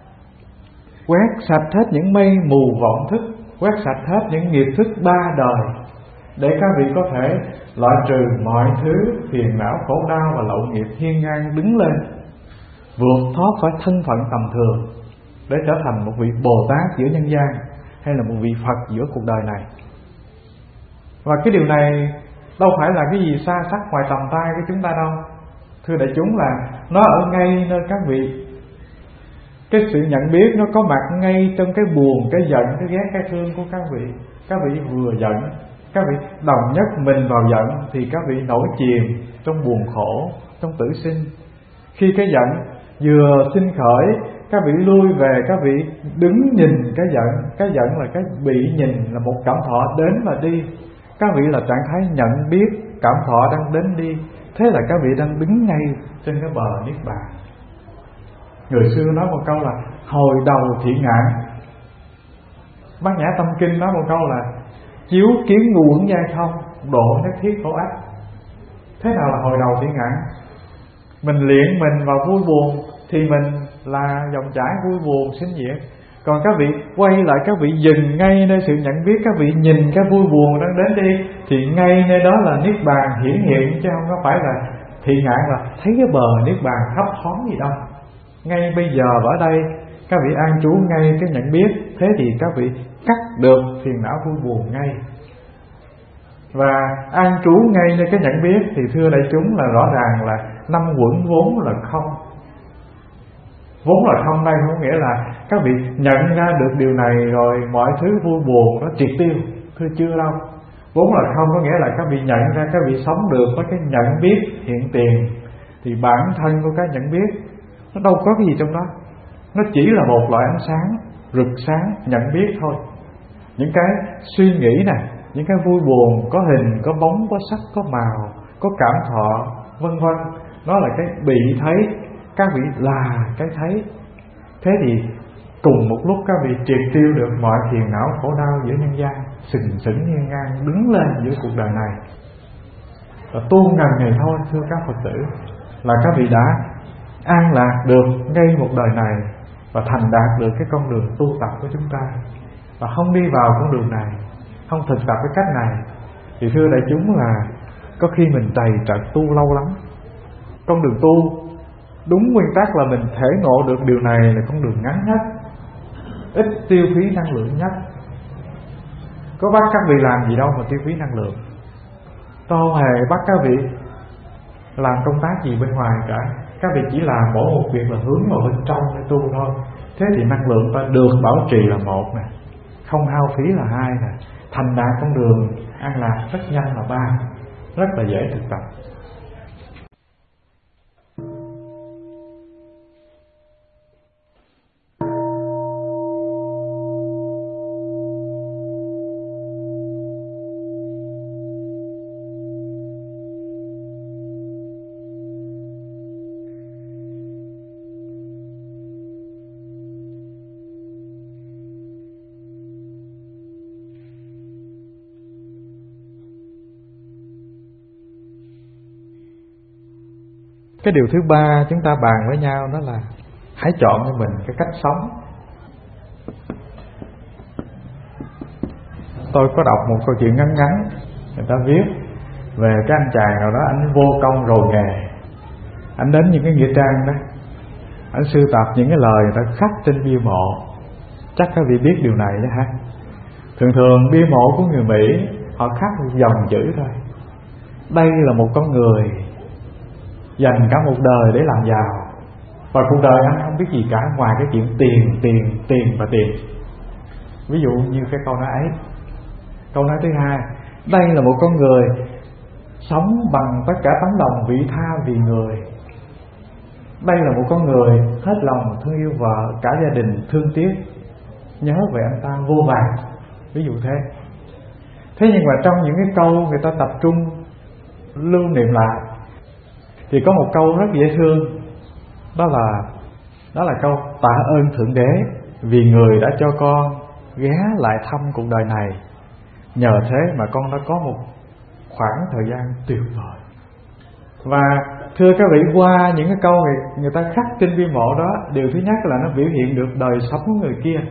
quét sạch hết những mây mù vọng thức, quét sạch hết những nghiệp thức ba đời, để các vị có thể loại trừ mọi thứ phiền não khổ đau và lậu nghiệp, hiên ngang đứng lên, vượt thoát khỏi thân phận tầm thường, để trở thành một vị Bồ Tát giữa nhân gian, hay là một vị Phật giữa cuộc đời này. Và cái điều này đâu phải là cái gì xa sắc ngoài tầm tay của chúng ta đâu. Thưa đại chúng, là nó ở ngay nơi các vị. Cái sự nhận biết nó có mặt ngay trong cái buồn, cái giận, cái ghét, cái thương của các vị. Các vị vừa giận, các vị đồng nhất mình vào giận, thì các vị nổi chìm trong buồn khổ, trong tử sinh. Khi cái giận vừa sinh khởi, các vị lui về, các vị đứng nhìn cái giận. Cái giận là cái bị nhìn, là một cảm thọ đến và đi. Các vị là trạng thái nhận biết cảm thọ đang đến đi. Thế là các vị đang đứng ngay trên cái bờ niết bàn. Người xưa nói một câu là hồi đầu thiện ngạn. Bát Nhã Tâm Kinh nói một câu là chiếu kiến ngu uẩn giai không, độ nhất thiết khổ ách. Thế nào là hồi đầu thiện ngạn? Mình luyện mình vào vui buồn thì mình là dòng chảy vui buồn sinh diệt. Còn các vị quay lại, các vị dừng ngay nơi sự nhận biết, các vị nhìn cái vui buồn đang đến đi, thì ngay nơi đó là niết bàn hiển hiện, chứ không có phải là thị ngạn là thấy cái bờ niết bàn thấp thoáng gì đâu. Ngay bây giờ ở đây các vị an trú ngay cái nhận biết, thế thì các vị cắt được phiền não vui buồn ngay. Và an trú ngay nơi cái nhận biết thì thưa đại chúng, là rõ ràng là năm uẩn vốn là không. Vốn là không đây không nghĩa là các vị nhận ra được điều này rồi mọi thứ vui buồn nó triệt tiêu. Thưa chưa đâu. Vốn là không có nghĩa là các vị nhận ra các vị sống được với cái nhận biết hiện tiền. Thì bản thân của cái nhận biết nó đâu có cái gì trong đó. Nó chỉ là một loại ánh sáng rực sáng nhận biết thôi. Những cái suy nghĩ này, những cái vui buồn có hình, có bóng, có sắc, có màu, có cảm thọ, vân vân, nó là cái bị thấy, các vị là cái thấy. Thế thì cùng một lúc các vị triệt tiêu được mọi phiền não khổ đau giữa nhân gian, sừng sững hiên ngang đứng lên giữa cuộc đời này. Và tu ngần này thôi thưa các Phật tử, là các vị đã an lạc được ngay một đời này, và thành đạt được cái con đường tu tập của chúng ta. Và không đi vào con đường này, không thực tập cái cách này, thì thưa đại chúng là có khi mình trầy trật tu lâu lắm. Con đường tu đúng nguyên tắc là mình thể ngộ được điều này là con đường ngắn nhất, ít tiêu phí năng lượng nhất. Có bắt các vị làm gì đâu mà tiêu phí năng lượng. Tôi không hề bắt các vị làm công tác gì bên ngoài cả. Các vị chỉ làm mỗi một việc là hướng vào bên trong để tu thôi. Thế thì năng lượng ta được bảo trì là một nè, không hao phí là hai nè, thành đạt con đường an lạc rất nhanh là ba. Rất là dễ thực tập. Cái điều thứ ba chúng ta bàn với nhau đó là hãy chọn cho mình cái cách sống. Tôi có đọc một câu chuyện ngắn ngắn, người ta viết về cái anh chàng nào đó, anh vô công rồi nghề. Anh đến những cái nghĩa trang đó, anh sưu tập những cái lời người ta khắc trên bia mộ. Chắc các vị biết điều này đó ha. Thường thường bia mộ của người Mỹ họ khắc một dòng chữ thôi: đây là một con người dành cả một đời để làm giàu, và cuộc đời anh không biết gì cả ngoài cái chuyện tiền, tiền, tiền và tiền. Ví dụ như cái câu nói ấy. Câu nói thứ hai: đây là một con người sống bằng tất cả tấm lòng vị tha vì người. Đây là một con người hết lòng thương yêu vợ, cả gia đình thương tiếc, nhớ về anh ta vô vàn. Ví dụ thế. Thế nhưng mà trong những cái câu người ta tập trung lưu niệm lại thì có một câu rất dễ thương. Đó là Đó là câu: tạ ơn Thượng Đế vì người đã cho con ghé lại thăm cuộc đời này. Nhờ thế mà con đã có một khoảng thời gian tuyệt vời. Và thưa các vị, qua những cái câu người, người ta khắc trên bia mộ đó, điều thứ nhất là nó biểu hiện được đời sống của người kia.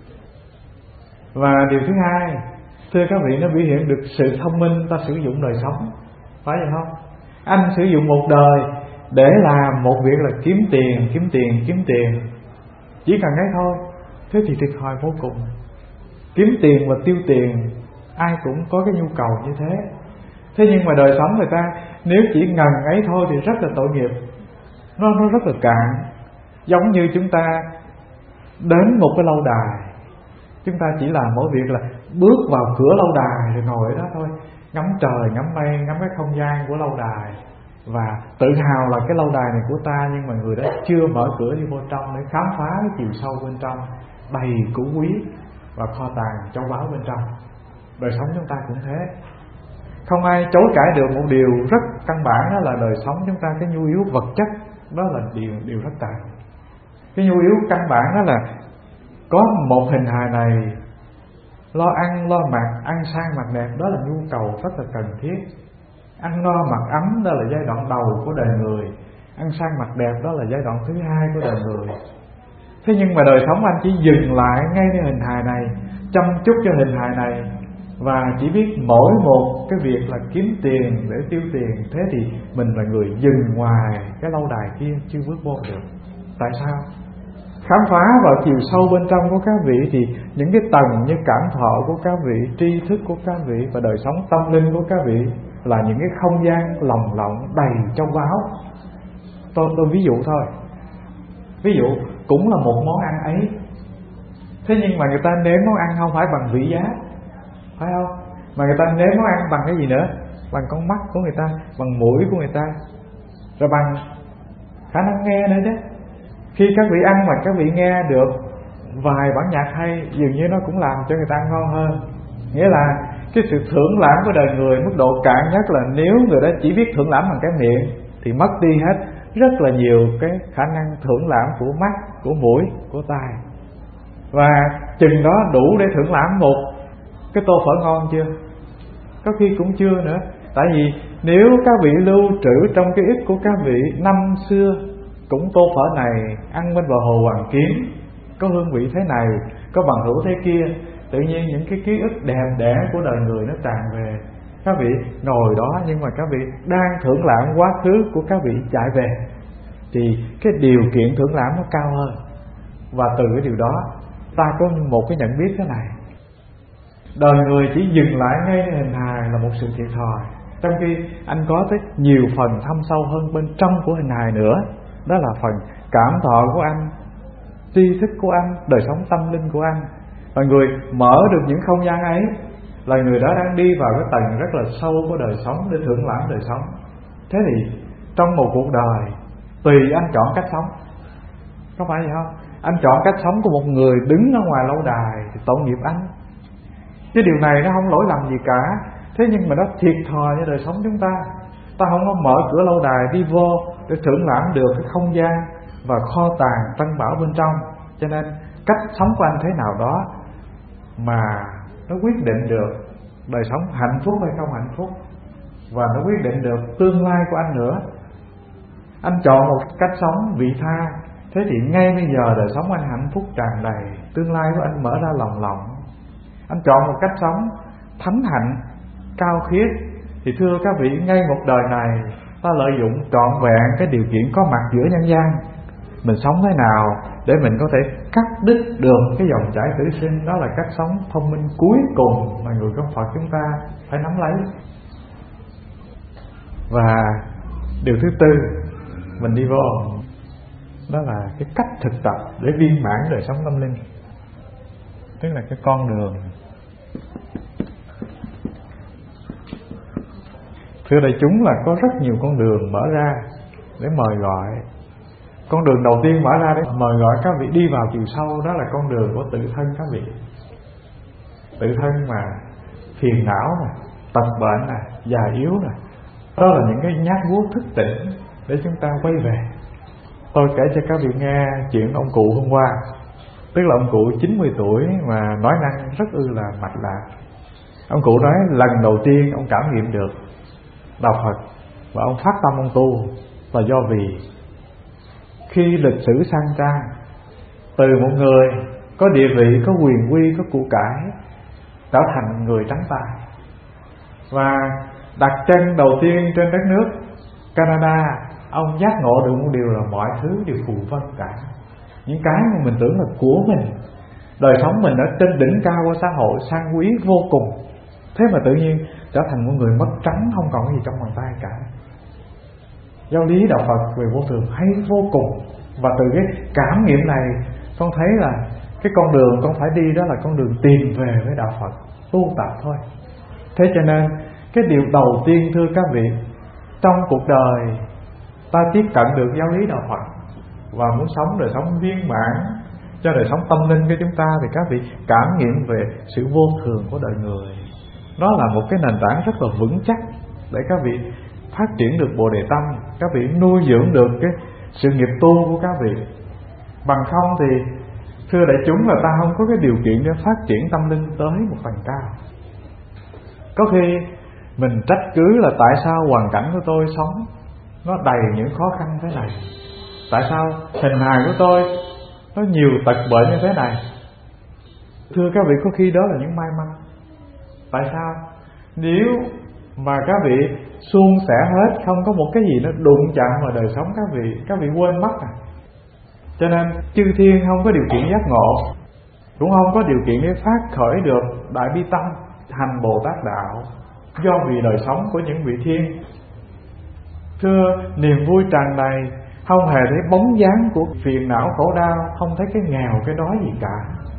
Và điều thứ hai, thưa các vị, nó biểu hiện được sự thông minh ta sử dụng đời sống. Phải vậy không? Anh sử dụng một đời để làm một việc là kiếm tiền, kiếm tiền, kiếm tiền, chỉ cần ấy thôi. Thế thì thiệt thòi vô cùng. Kiếm tiền và tiêu tiền, ai cũng có cái nhu cầu như thế. Thế nhưng mà đời sống người ta nếu chỉ ngần ấy thôi thì rất là tội nghiệp. Nó, nó rất là cạn. Giống như chúng ta đến một cái lâu đài, chúng ta chỉ làm mỗi việc là bước vào cửa lâu đài rồi ngồi ở đó thôi, ngắm trời, ngắm mây, ngắm cái không gian của lâu đài, và tự hào là cái lâu đài này của ta. Nhưng mà người đó chưa mở cửa đi vô trong để khám phá cái chiều sâu bên trong, đầy củ quý và kho tàng châu báu bên trong. Đời sống chúng ta cũng thế. Không ai chối cãi được một điều rất căn bản, đó là đời sống chúng ta cái nhu yếu vật chất đó là điều điều rất tệ. Cái nhu yếu căn bản đó là có một hình hài này, lo ăn, lo mặc, ăn sang mặc đẹp, đó là nhu cầu rất là cần thiết. Ăn no mặc ấm đó là giai đoạn đầu của đời người, ăn sang mặc đẹp đó là giai đoạn thứ hai của đời người. Thế nhưng mà đời sống anh chỉ dừng lại ngay cái hình hài này, chăm chút cho hình hài này, và chỉ biết mỗi một cái việc là kiếm tiền để tiêu tiền. Thế thì mình là người dừng ngoài cái lâu đài kia, chưa bước vô được. Tại sao? Khám phá vào chiều sâu bên trong của các vị thì những cái tầng như cảm thọ của các vị, tri thức của các vị và đời sống tâm linh của các vị là những cái không gian lồng lộng đầy châu báu. Tôi, tôi ví dụ thôi. Ví dụ cũng là một món ăn ấy, thế nhưng mà người ta nếm món ăn không phải bằng vị giá, phải không? Mà người ta nếm món ăn bằng cái gì nữa? Bằng con mắt của người ta, bằng mũi của người ta, rồi bằng khả năng nghe nữa chứ. Khi các vị ăn mà các vị nghe được vài bản nhạc hay, dường như nó cũng làm cho người ta ăn ngon hơn. Nghĩa là cái sự thưởng lãm của đời người mức độ cạn nhất là nếu người đó chỉ biết thưởng lãm bằng cái miệng thì mất đi hết rất là nhiều cái khả năng thưởng lãm của mắt, của mũi, của tai. Và chừng đó đủ để thưởng lãm một cái tô phở ngon chưa? Có khi cũng chưa nữa. Tại vì nếu các vị lưu trữ trong cái ức của các vị năm xưa cũng tô phở này ăn bên bờ hồ Hoàng Kiếm, có hương vị thế này, có bằng hữu thế kia, tự nhiên những cái ký ức đẹp đẽ của đời người nó tràn về. Các vị ngồi đó nhưng mà các vị đang thưởng lãm quá khứ của các vị chạy về, thì cái điều kiện thưởng lãm nó cao hơn. Và từ cái điều đó ta có một cái nhận biết thế này: đời người chỉ dừng lại ngay hình hài là một sự thiệt thòi, trong khi anh có tới nhiều phần thâm sâu hơn bên trong của hình hài nữa. Đó là phần cảm thọ của anh, tri thức của anh, đời sống tâm linh của anh. Và người mở được những không gian ấy là người đó đang đi vào cái tầng rất là sâu của đời sống để thưởng lãm đời sống. Thế thì trong một cuộc đời tùy anh chọn cách sống, có phải vậy không? Anh chọn cách sống của một người đứng ở ngoài lâu đài thì tội nghiệp anh. Cái điều này nó không lỗi lầm gì cả, thế nhưng mà nó thiệt thòi cho đời sống chúng ta. Ta không có mở cửa lâu đài đi vô để thưởng lãm được cái không gian và kho tàng tân bảo bên trong. Cho nên cách sống của anh thế nào đó mà nó quyết định được đời sống hạnh phúc hay không hạnh phúc, và nó quyết định được tương lai của anh nữa. Anh chọn một cách sống vị tha, thế thì ngay bây giờ đời sống anh hạnh phúc tràn đầy, tương lai của anh mở ra lồng lộng. Anh chọn một cách sống thánh hạnh, cao khiết, thì thưa các vị, ngay một đời này ta lợi dụng trọn vẹn cái điều kiện có mặt giữa nhân gian, mình sống thế nào để mình có thể cắt đứt được cái dòng chảy tử sinh. Đó là cách sống thông minh cuối cùng mà người con Phật chúng ta phải nắm lấy. Và điều thứ tư mình đi vô, đó là cái cách thực tập để viên mãn đời sống tâm linh, tức là cái con đường. Thưa đại chúng là có rất nhiều con đường mở ra để mời gọi. Con đường đầu tiên mở ra để mời gọi các vị đi vào chiều sâu, đó là con đường của tự thân các vị. Tự thân mà phiền não nè, tật bệnh nè, già yếu nè, đó là những cái nhát vuốt thức tỉnh để chúng ta quay về. Tôi kể cho các vị nghe chuyện ông cụ hôm qua. Tức là ông cụ chín mươi tuổi mà nói năng rất ư là mạch lạc. Ông cụ nói lần đầu tiên ông cảm nghiệm được đạo Phật và ông phát tâm ông tu là do vì khi lịch sử sang trang, từ một người có địa vị, có quyền uy, có của cải trở thành người trắng tay, và đặt chân đầu tiên trên đất nước Canada, ông giác ngộ được một điều là mọi thứ đều phù vân cả. Những cái mà mình tưởng là của mình, đời sống mình ở trên đỉnh cao của xã hội sang quý vô cùng, thế mà tự nhiên trở thành một người mất trắng, không còn cái gì trong bàn tay cả. Giáo lý đạo Phật về vô thường hay vô cùng. Và từ cái cảm nghiệm này con thấy là cái con đường con phải đi đó là con đường tìm về với đạo Phật, tu tập thôi. Thế cho nên cái điều đầu tiên thưa các vị, trong cuộc đời ta tiếp cận được giáo lý đạo Phật và muốn sống đời sống viên mãn cho đời sống tâm linh của chúng ta, thì các vị cảm nghiệm về sự vô thường của đời người. Đó là một cái nền tảng rất là vững chắc để các vị phát triển được Bồ Đề Tâm, các vị nuôi dưỡng được cái sự nghiệp tu của các vị. Bằng không thì thưa đại chúng là ta không có cái điều kiện để phát triển tâm linh tới một tầng cao. Có khi mình trách cứ là tại sao hoàn cảnh của tôi sống nó đầy những khó khăn thế này, tại sao hình hài của tôi nó nhiều tật bệnh như thế này. Thưa các vị, có khi đó là những may mắn. Tại sao? Nếu mà các vị suôn sẻ hết, không có một cái gì nó đụng chạm vào đời sống các vị, các vị quên mất à. Cho nên chư thiên không có điều kiện giác ngộ, cũng không có điều kiện để phát khởi được đại bi tâm hành Bồ Tát đạo, do vì đời sống của những vị thiên. Thưa, niềm vui tràn đầy, không hề thấy bóng dáng của phiền não khổ đau, không thấy cái nghèo cái đói gì cả.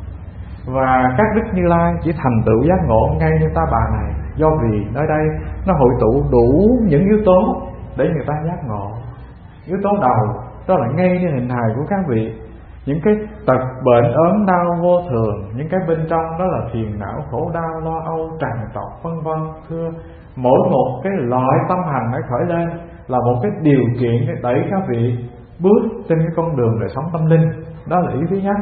Và các đức Như Lai chỉ thành tựu giác ngộ ngay như Ta Bà này, do vì nơi đây nó hội tụ đủ những yếu tố để người ta giác ngộ. Yếu tố đầu đó là ngay như hình hài của các vị, những cái tật bệnh ốm đau vô thường, những cái bên trong đó là phiền não khổ đau lo âu tràn trọc vân vân. Thưa, mỗi một cái loại tâm hành phải khởi lên là một cái điều kiện để đẩy các vị bước trên cái con đường đời sống tâm linh. Đó là ý thứ nhất.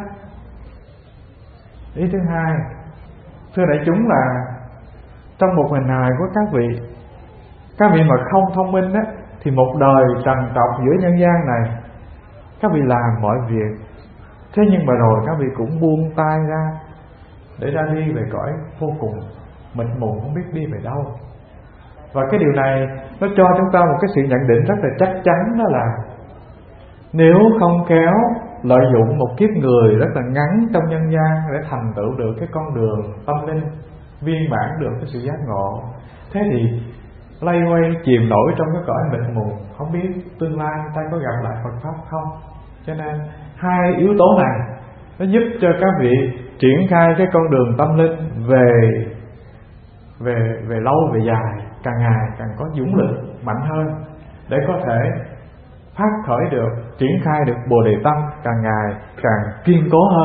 Ý thứ hai, thưa đại chúng, là trong một hình hài của các vị, các vị mà không thông minh á, thì một đời trần trọc giữa nhân gian này, các vị làm mọi việc, thế nhưng mà rồi các vị cũng buông tay ra để ra đi về cõi vô cùng mịt mù, không biết đi về đâu. Và cái điều này nó cho chúng ta một cái sự nhận định rất là chắc chắn, đó là nếu không khéo lợi dụng một kiếp người rất là ngắn trong nhân gian để thành tựu được cái con đường tâm linh, viên mãn được cái sự giác ngộ, thế thì lay quay chìm nổi trong cái cõi mịt mù, không biết tương lai ta có gặp lại Phật pháp không. Cho nên hai yếu tố này nó giúp cho các vị triển khai cái con đường tâm linh về về về lâu về dài, càng ngày càng có dũng lực mạnh hơn để có thể phát khởi được, triển khai được Bồ Đề Tâm càng ngày càng kiên cố hơn.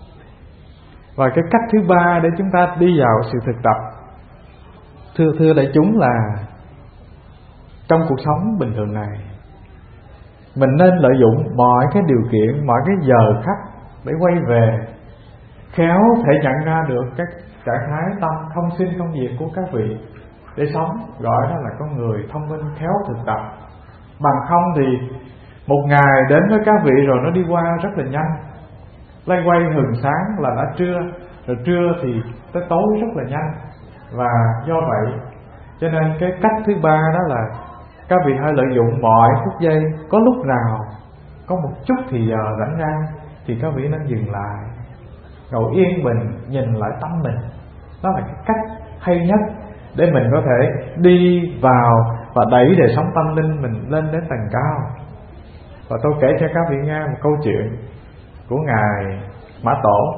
Và cái cách thứ ba để chúng ta đi vào sự thực tập, thưa thưa đại chúng, là trong cuộc sống bình thường này mình nên lợi dụng mọi cái điều kiện, mọi cái giờ khắc để quay về, khéo thể nhận ra được các trạng thái tâm không sinh không diệt của các vị để sống, gọi đó là con người thông minh khéo thực tập. Bằng không thì Một ngày đến với các vị rồi nó đi qua rất là nhanh, lay quay hừng sáng là đã trưa, rồi trưa thì tới tối rất là nhanh. Và do vậy cho nên cái cách thứ ba đó là các vị hãy lợi dụng mọi phút giây. Có lúc nào có một chút thì giờ rảnh ra thì các vị nên dừng lại, ngồi yên bình nhìn lại tâm mình. Đó là cái cách hay nhất để mình có thể đi vào và đẩy đời sống tâm linh mình lên đến tầng cao. Và tôi kể cho các vị nghe một câu chuyện của Ngài Mã Tổ.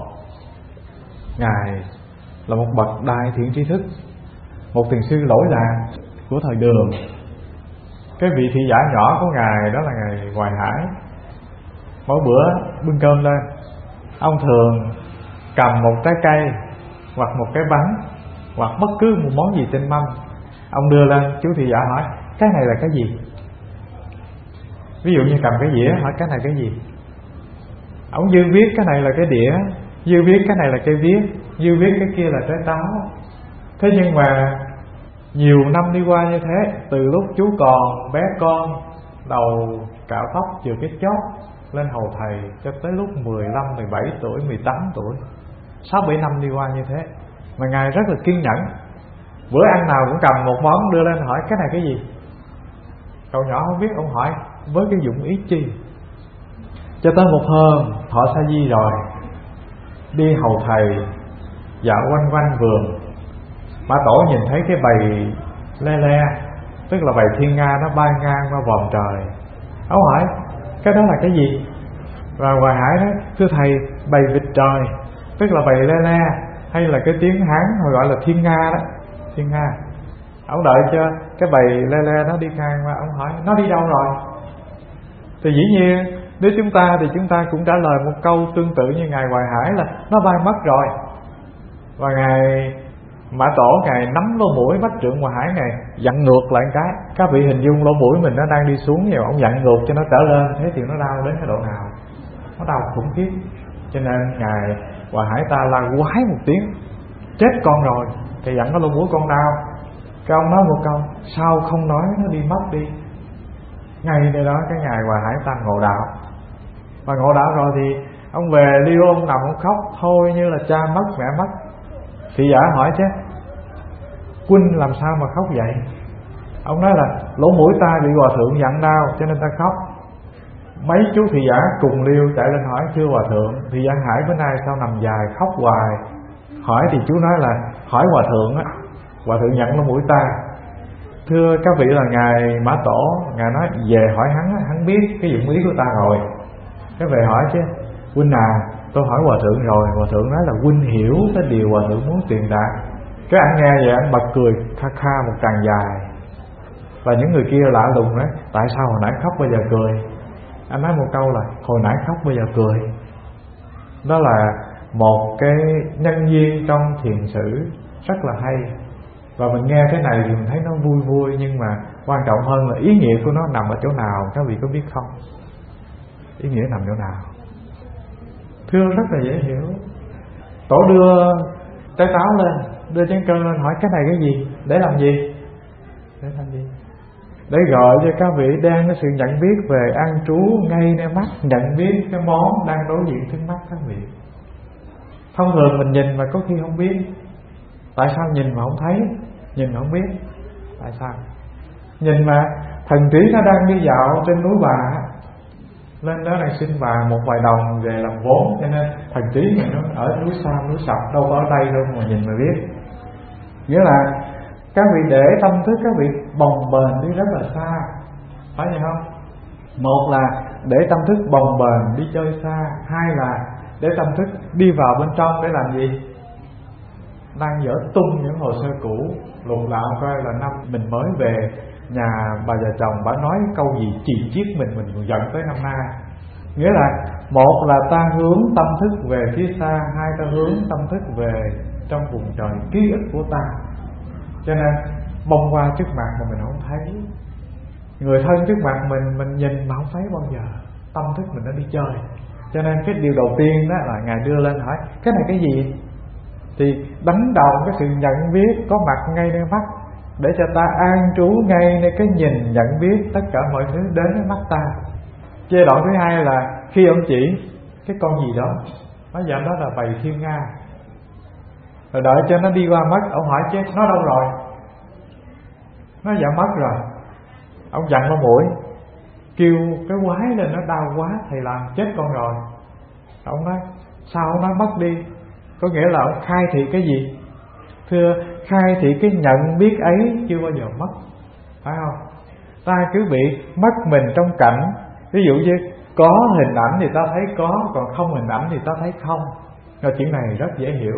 Ngài là một bậc đại thiện tri thức, một thiền sư lỗi lạc của thời Đường. Cái vị thị giả nhỏ của Ngài đó là Ngài Hoài Hải. Mỗi bữa bưng cơm lên, ông thường cầm một trái cây hoặc một cái bánh hoặc bất cứ một món gì trên mâm. Ông đưa lên, chú thị giả hỏi cái này là cái gì. Ví dụ như cầm cái dĩa, hỏi cái này cái gì. Ông dư viết cái này là cái đĩa, dư viết cái này là cây viết, dư viết cái kia là trái táo. Thế nhưng mà nhiều năm đi qua như thế, từ lúc chú còn bé con, đầu cạo tóc chừa cái chót lên hầu thầy, cho tới lúc mười lăm, mười bảy tuổi, mười tám tuổi, sáu bảy năm đi qua như thế, mà Ngài rất là kiên nhẫn. Bữa ăn nào cũng cầm một món đưa lên hỏi cái này cái gì. Cậu nhỏ không biết, ông hỏi với cái dụng ý chi. Cho tới một hôm thọ sa di rồi, đi hầu thầy dạo quanh quanh vườn, Mã Tổ nhìn thấy cái bầy le le, tức là bầy thiên nga nó bay ngang qua vòm trời. Ông hỏi cái đó là cái gì. Và Hoài Hải nói thưa thầy, bầy vịt trời, tức là bầy le le, hay là cái tiếng Hán họ gọi là thiên nga đó, thiên nga. Ông đợi cho cái bầy le le nó đi ngang qua, ông hỏi nó đi đâu rồi. Thì dĩ nhiên nếu chúng ta thì chúng ta cũng trả lời một câu tương tự như Ngài Hoài Hải là nó bay mất rồi. Và Ngài Mã Tổ Ngài nắm lỗ mũi bách trượng Hoài Hải, Ngài dặn ngược lại cái. Các vị hình dung lỗ mũi mình nó đang đi xuống, nhiều ông dặn ngược cho nó trở lên, thế thì nó đau đến cái độ nào, nó đau khủng khiếp. Cho nên Ngài Hoài Hải ta la quái một tiếng, chết con rồi, thì dặn cái lỗ mũi con đau. Cái ông nói một câu, sao không nói nó đi mất đi. Ngay nơi đó cái Ngài Hoài Hải ta ngộ đạo. Và ngộ đạo rồi thì ông về ly ôm nằm ông khóc, thôi như là cha mất mẹ mất. Thị giả hỏi chứ Huynh làm sao mà khóc vậy. Ông nói là lỗ mũi ta bị hòa thượng dặn đau cho nên ta khóc. Mấy chú thị giả cùng liêu chạy lên hỏi thưa hòa thượng, thị giả Hải bữa nay sao nằm dài khóc hoài. Hỏi thì chú nói là hỏi hòa thượng á, hòa thượng nhận lỗ mũi ta. Thưa các vị là Ngài Mã Tổ, Ngài nói về hỏi hắn, hắn biết cái dụng ý của ta rồi. Cái về hỏi chứ Huynh à, tôi hỏi hòa thượng rồi, hòa thượng nói là Huynh hiểu cái điều hòa thượng muốn truyền đạt. Cái anh nghe vậy anh bật cười kha kha một tràng dài. Và những người kia lạ lùng đấy, tại sao hồi nãy khóc bây giờ cười. Anh nói một câu là hồi nãy khóc bây giờ cười. Đó là một cái nhân duyên trong thiền sử rất là hay. Và mình nghe cái này thì mình thấy nó vui vui, nhưng mà quan trọng hơn là ý nghĩa của nó nằm ở chỗ nào, các vị có biết không? Ý nghĩa nằm chỗ nào? Thưa rất là dễ hiểu. Tổ đưa trái táo lên, đưa chén cơm lên, hỏi cái này cái gì, để làm gì? Để làm gì? Để gọi cho các vị đang có sự nhận biết về an trú ngay nơi mắt, nhận biết cái món đang đối diện trước mắt các vị. Thông thường mình nhìn mà có khi không biết. Tại sao nhìn mà không thấy, nhìn mà không biết? Tại sao? Nhìn mà thần trí nó đang đi dạo trên núi Bà, lên đó này xin bà một vài đồng về làm vốn, cho nên thần trí mình nó ở núi xa núi sập, đâu có ở đây đâu mà nhìn mà biết. Nghĩa là các vị để tâm thức các vị bồng bềnh đi rất là xa, phải vậy không? Một là để tâm thức bồng bềnh đi chơi xa, hai là để tâm thức đi vào bên trong để làm gì? Đang dở tung những hồ sơ cũ, lục lạo coi là năm mình mới về nhà bà già chồng, bà nói câu gì chỉ chiết mình, mình còn giận tới năm nay. Nghĩa là một là ta hướng tâm thức về phía xa, hai ta hướng tâm thức về trong vùng trời ký ức của ta. Cho nên bông qua trước mặt mà mình không thấy, người thân trước mặt mình mình nhìn mà không thấy bao giờ, tâm thức mình nó đi chơi. Cho nên cái điều đầu tiên đó là Ngài đưa lên hỏi cái này cái gì, thì đánh đầu cái sự nhận biết có mặt ngay nơi mắt, để cho ta an trú ngay nơi cái nhìn nhận biết tất cả mọi thứ đến với mắt ta. Giai đoạn thứ hai là khi ông chỉ cái con gì đó, nói dạ đó là bầy thiên nga, rồi đợi cho nó đi qua mất. Ông hỏi chứ nó đâu rồi? Nó dạ mất rồi. Ông dặn con muỗi kêu cái quái lên, nó đau quá thầy làm chết con rồi. Ông nói sao? Ông nói mất đi, có nghĩa là ông khai thị cái gì? Thưa, khai thị cái nhận biết ấy chưa bao giờ mất, phải không? Ta cứ bị mất mình trong cảnh. Ví dụ như có hình ảnh thì ta thấy có, còn không hình ảnh thì ta thấy không. Rồi chuyện này rất dễ hiểu.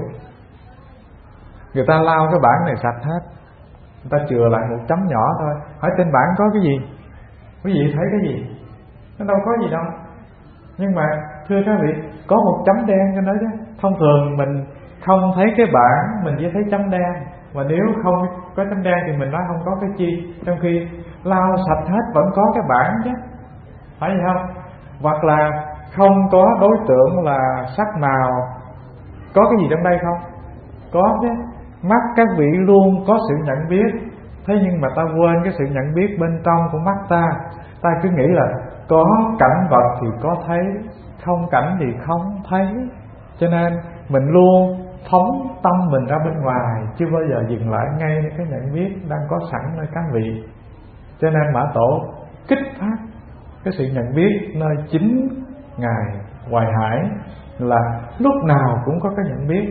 Người ta lau cái bảng này sạch hết, người ta chừa lại một chấm nhỏ thôi. Hỏi trên bảng có cái gì? Quý vị thấy cái gì? Nó đâu có gì đâu. Nhưng mà thưa các vị, có một chấm đen cho nó chứ. Thông thường mình không thấy cái bảng, mình chỉ thấy chấm đen. Mà nếu không có chấm đen thì mình nói không có cái chi. Trong khi lau sạch hết vẫn có cái bảng chứ, phải vậy không? Hoặc là không có đối tượng là sắc màu, có cái gì trong đây không? Có chứ. Mắt các vị luôn có sự nhận biết, thế nhưng mà ta quên cái sự nhận biết bên trong của mắt ta. Ta cứ nghĩ là có cảnh vật thì có thấy, không cảnh thì không thấy. Cho nên mình luôn phóng tâm mình ra bên ngoài, chưa bao giờ dừng lại ngay cái nhận biết đang có sẵn nơi các vị. Cho nên Mã Tổ kích phát cái sự nhận biết nơi chính Ngài Hoài Hải, là lúc nào cũng có cái nhận biết.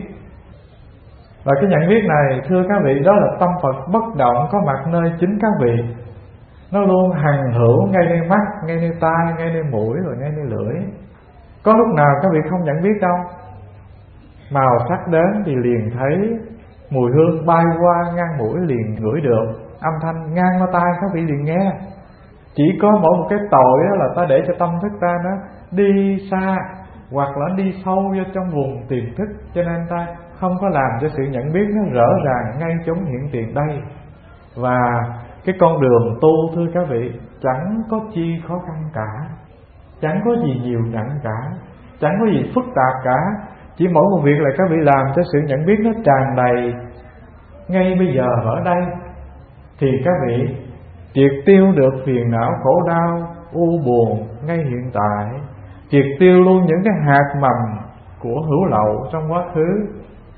Và cái nhận biết này thưa các vị, đó là tâm Phật bất động có mặt nơi chính các vị. Nó luôn hằng hữu ngay nơi mắt, ngay nơi tai, ngay nơi mũi, rồi ngay nơi lưỡi. Có lúc nào các vị không nhận biết đâu. Màu sắc đến thì liền thấy, mùi hương bay qua ngang mũi liền ngửi được, âm thanh ngang qua tai các vị liền nghe. Chỉ có mỗi một cái tội đó là ta để cho tâm thức ta nó đi xa, hoặc là đi sâu vô trong vùng tiềm thức, cho nên ta không có làm cho sự nhận biết nó rõ ràng ngay chốn hiện tiền đây. Và cái con đường tu thưa các vị chẳng có chi khó khăn cả, chẳng có gì nhiều nặng cả, chẳng có gì phức tạp cả. Chỉ mỗi một việc là các vị làm cho sự nhận biết nó tràn đầy ngay bây giờ ở đây, thì các vị triệt tiêu được phiền não khổ đau u buồn ngay hiện tại, triệt tiêu luôn những cái hạt mầm của hữu lậu trong quá khứ,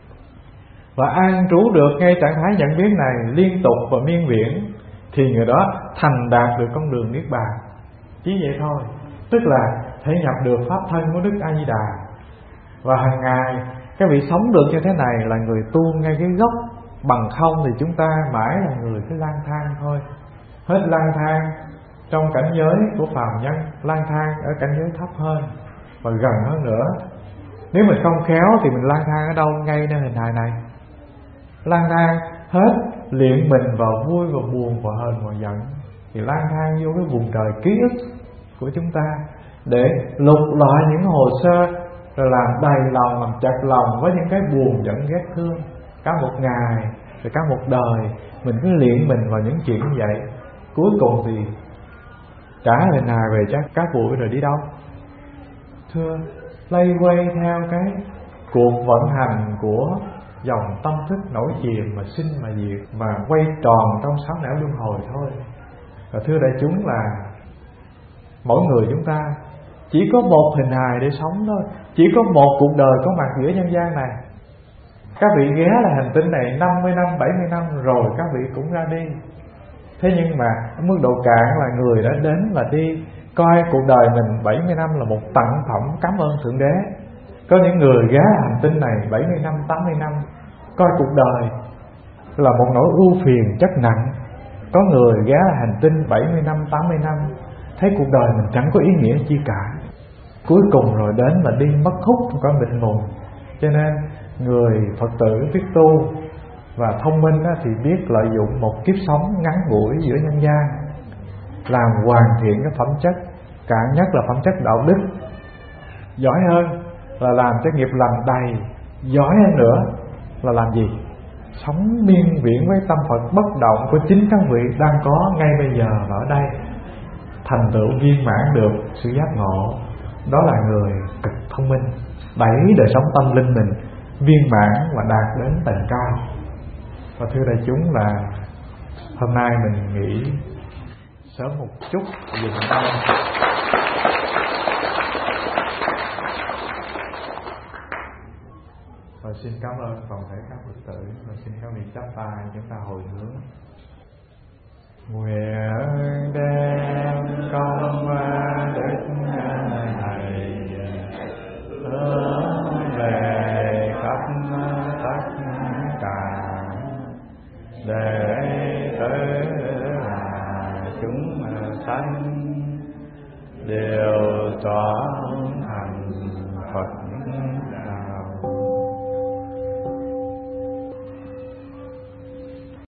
và an trú được ngay trạng thái nhận biết này liên tục và miên viễn, thì người đó thành đạt được con đường niết bàn. Chỉ vậy thôi. Tức là thể nhập được pháp thân của Đức A Di Đà. Và hàng ngày các vị sống được như thế này là người tu ngay cái gốc. Bằng không thì chúng ta mãi là người cứ lang thang thôi. Hết lang thang trong cảnh giới của phàm nhân, lang thang ở cảnh giới thấp hơn và gần hơn nữa. Nếu mình không khéo thì mình lang thang ở đâu? Ngay nơi hình hài này. Lang thang hết luyện mình vào vui và buồn và hờn và giận, thì lang thang vô cái vùng trời ký ức của chúng ta để lục lọi những hồ sơ, rồi làm đầy lòng, làm chặt lòng với những cái buồn giận ghét thương. Cả một ngày, rồi cả một đời mình cứ luyện mình vào những chuyện như vậy. Cuối cùng thì trả hình hài về chắc các bụi rồi đi đâu? Thưa, lây quay theo cái cuộc vận hành của dòng tâm thức nổi chìm mà sinh mà diệt, mà quay tròn trong sáu nẻo luân hồi thôi. Và thưa đại chúng là mỗi người chúng ta chỉ có một hình hài để sống thôi, chỉ có một cuộc đời có mặt giữa nhân gian này. Các vị ghé là hành tinh này năm mươi năm, bảy mươi năm rồi các vị cũng ra đi. Thế nhưng mà mức độ cạn là người đã đến và đi, coi cuộc đời mình bảy mươi năm là một tặng phẩm cảm ơn Thượng Đế. Có những người ghé hành tinh này bảy mươi năm, tám mươi năm, coi cuộc đời là một nỗi ưu phiền chất nặng. Có người ghé hành tinh bảy mươi năm, tám mươi năm, thấy cuộc đời mình chẳng có ý nghĩa chi cả. Cuối cùng rồi đến và đi mất hút một con định mù. Cho nên người Phật tử biết tu và thông minh thì biết lợi dụng một kiếp sống ngắn ngủi giữa nhân gian, làm hoàn thiện cái phẩm chất, cạn nhất là phẩm chất đạo đức. Giỏi hơn là làm cho nghiệp lành đầy. Giỏi hơn nữa là làm gì? Sống miên viễn với tâm Phật bất động của chính các vị đang có ngay bây giờ và ở đây, thành tựu viên mãn được sự giác ngộ. Đó là người cực thông minh, đẩy đời sống tâm linh mình viên mãn và đạt đến tầng cao. Và thưa đại chúng là hôm nay mình nghỉ sớm một chút vì mình Và xin cảm ơn toàn thể các Phật tử. Và xin các vị chắp tay chúng ta hồi hướng. Nguyện đem công đức này hướng về khắp tất cả đệ tử là chúng sanh đều trọn thành Phật đạo.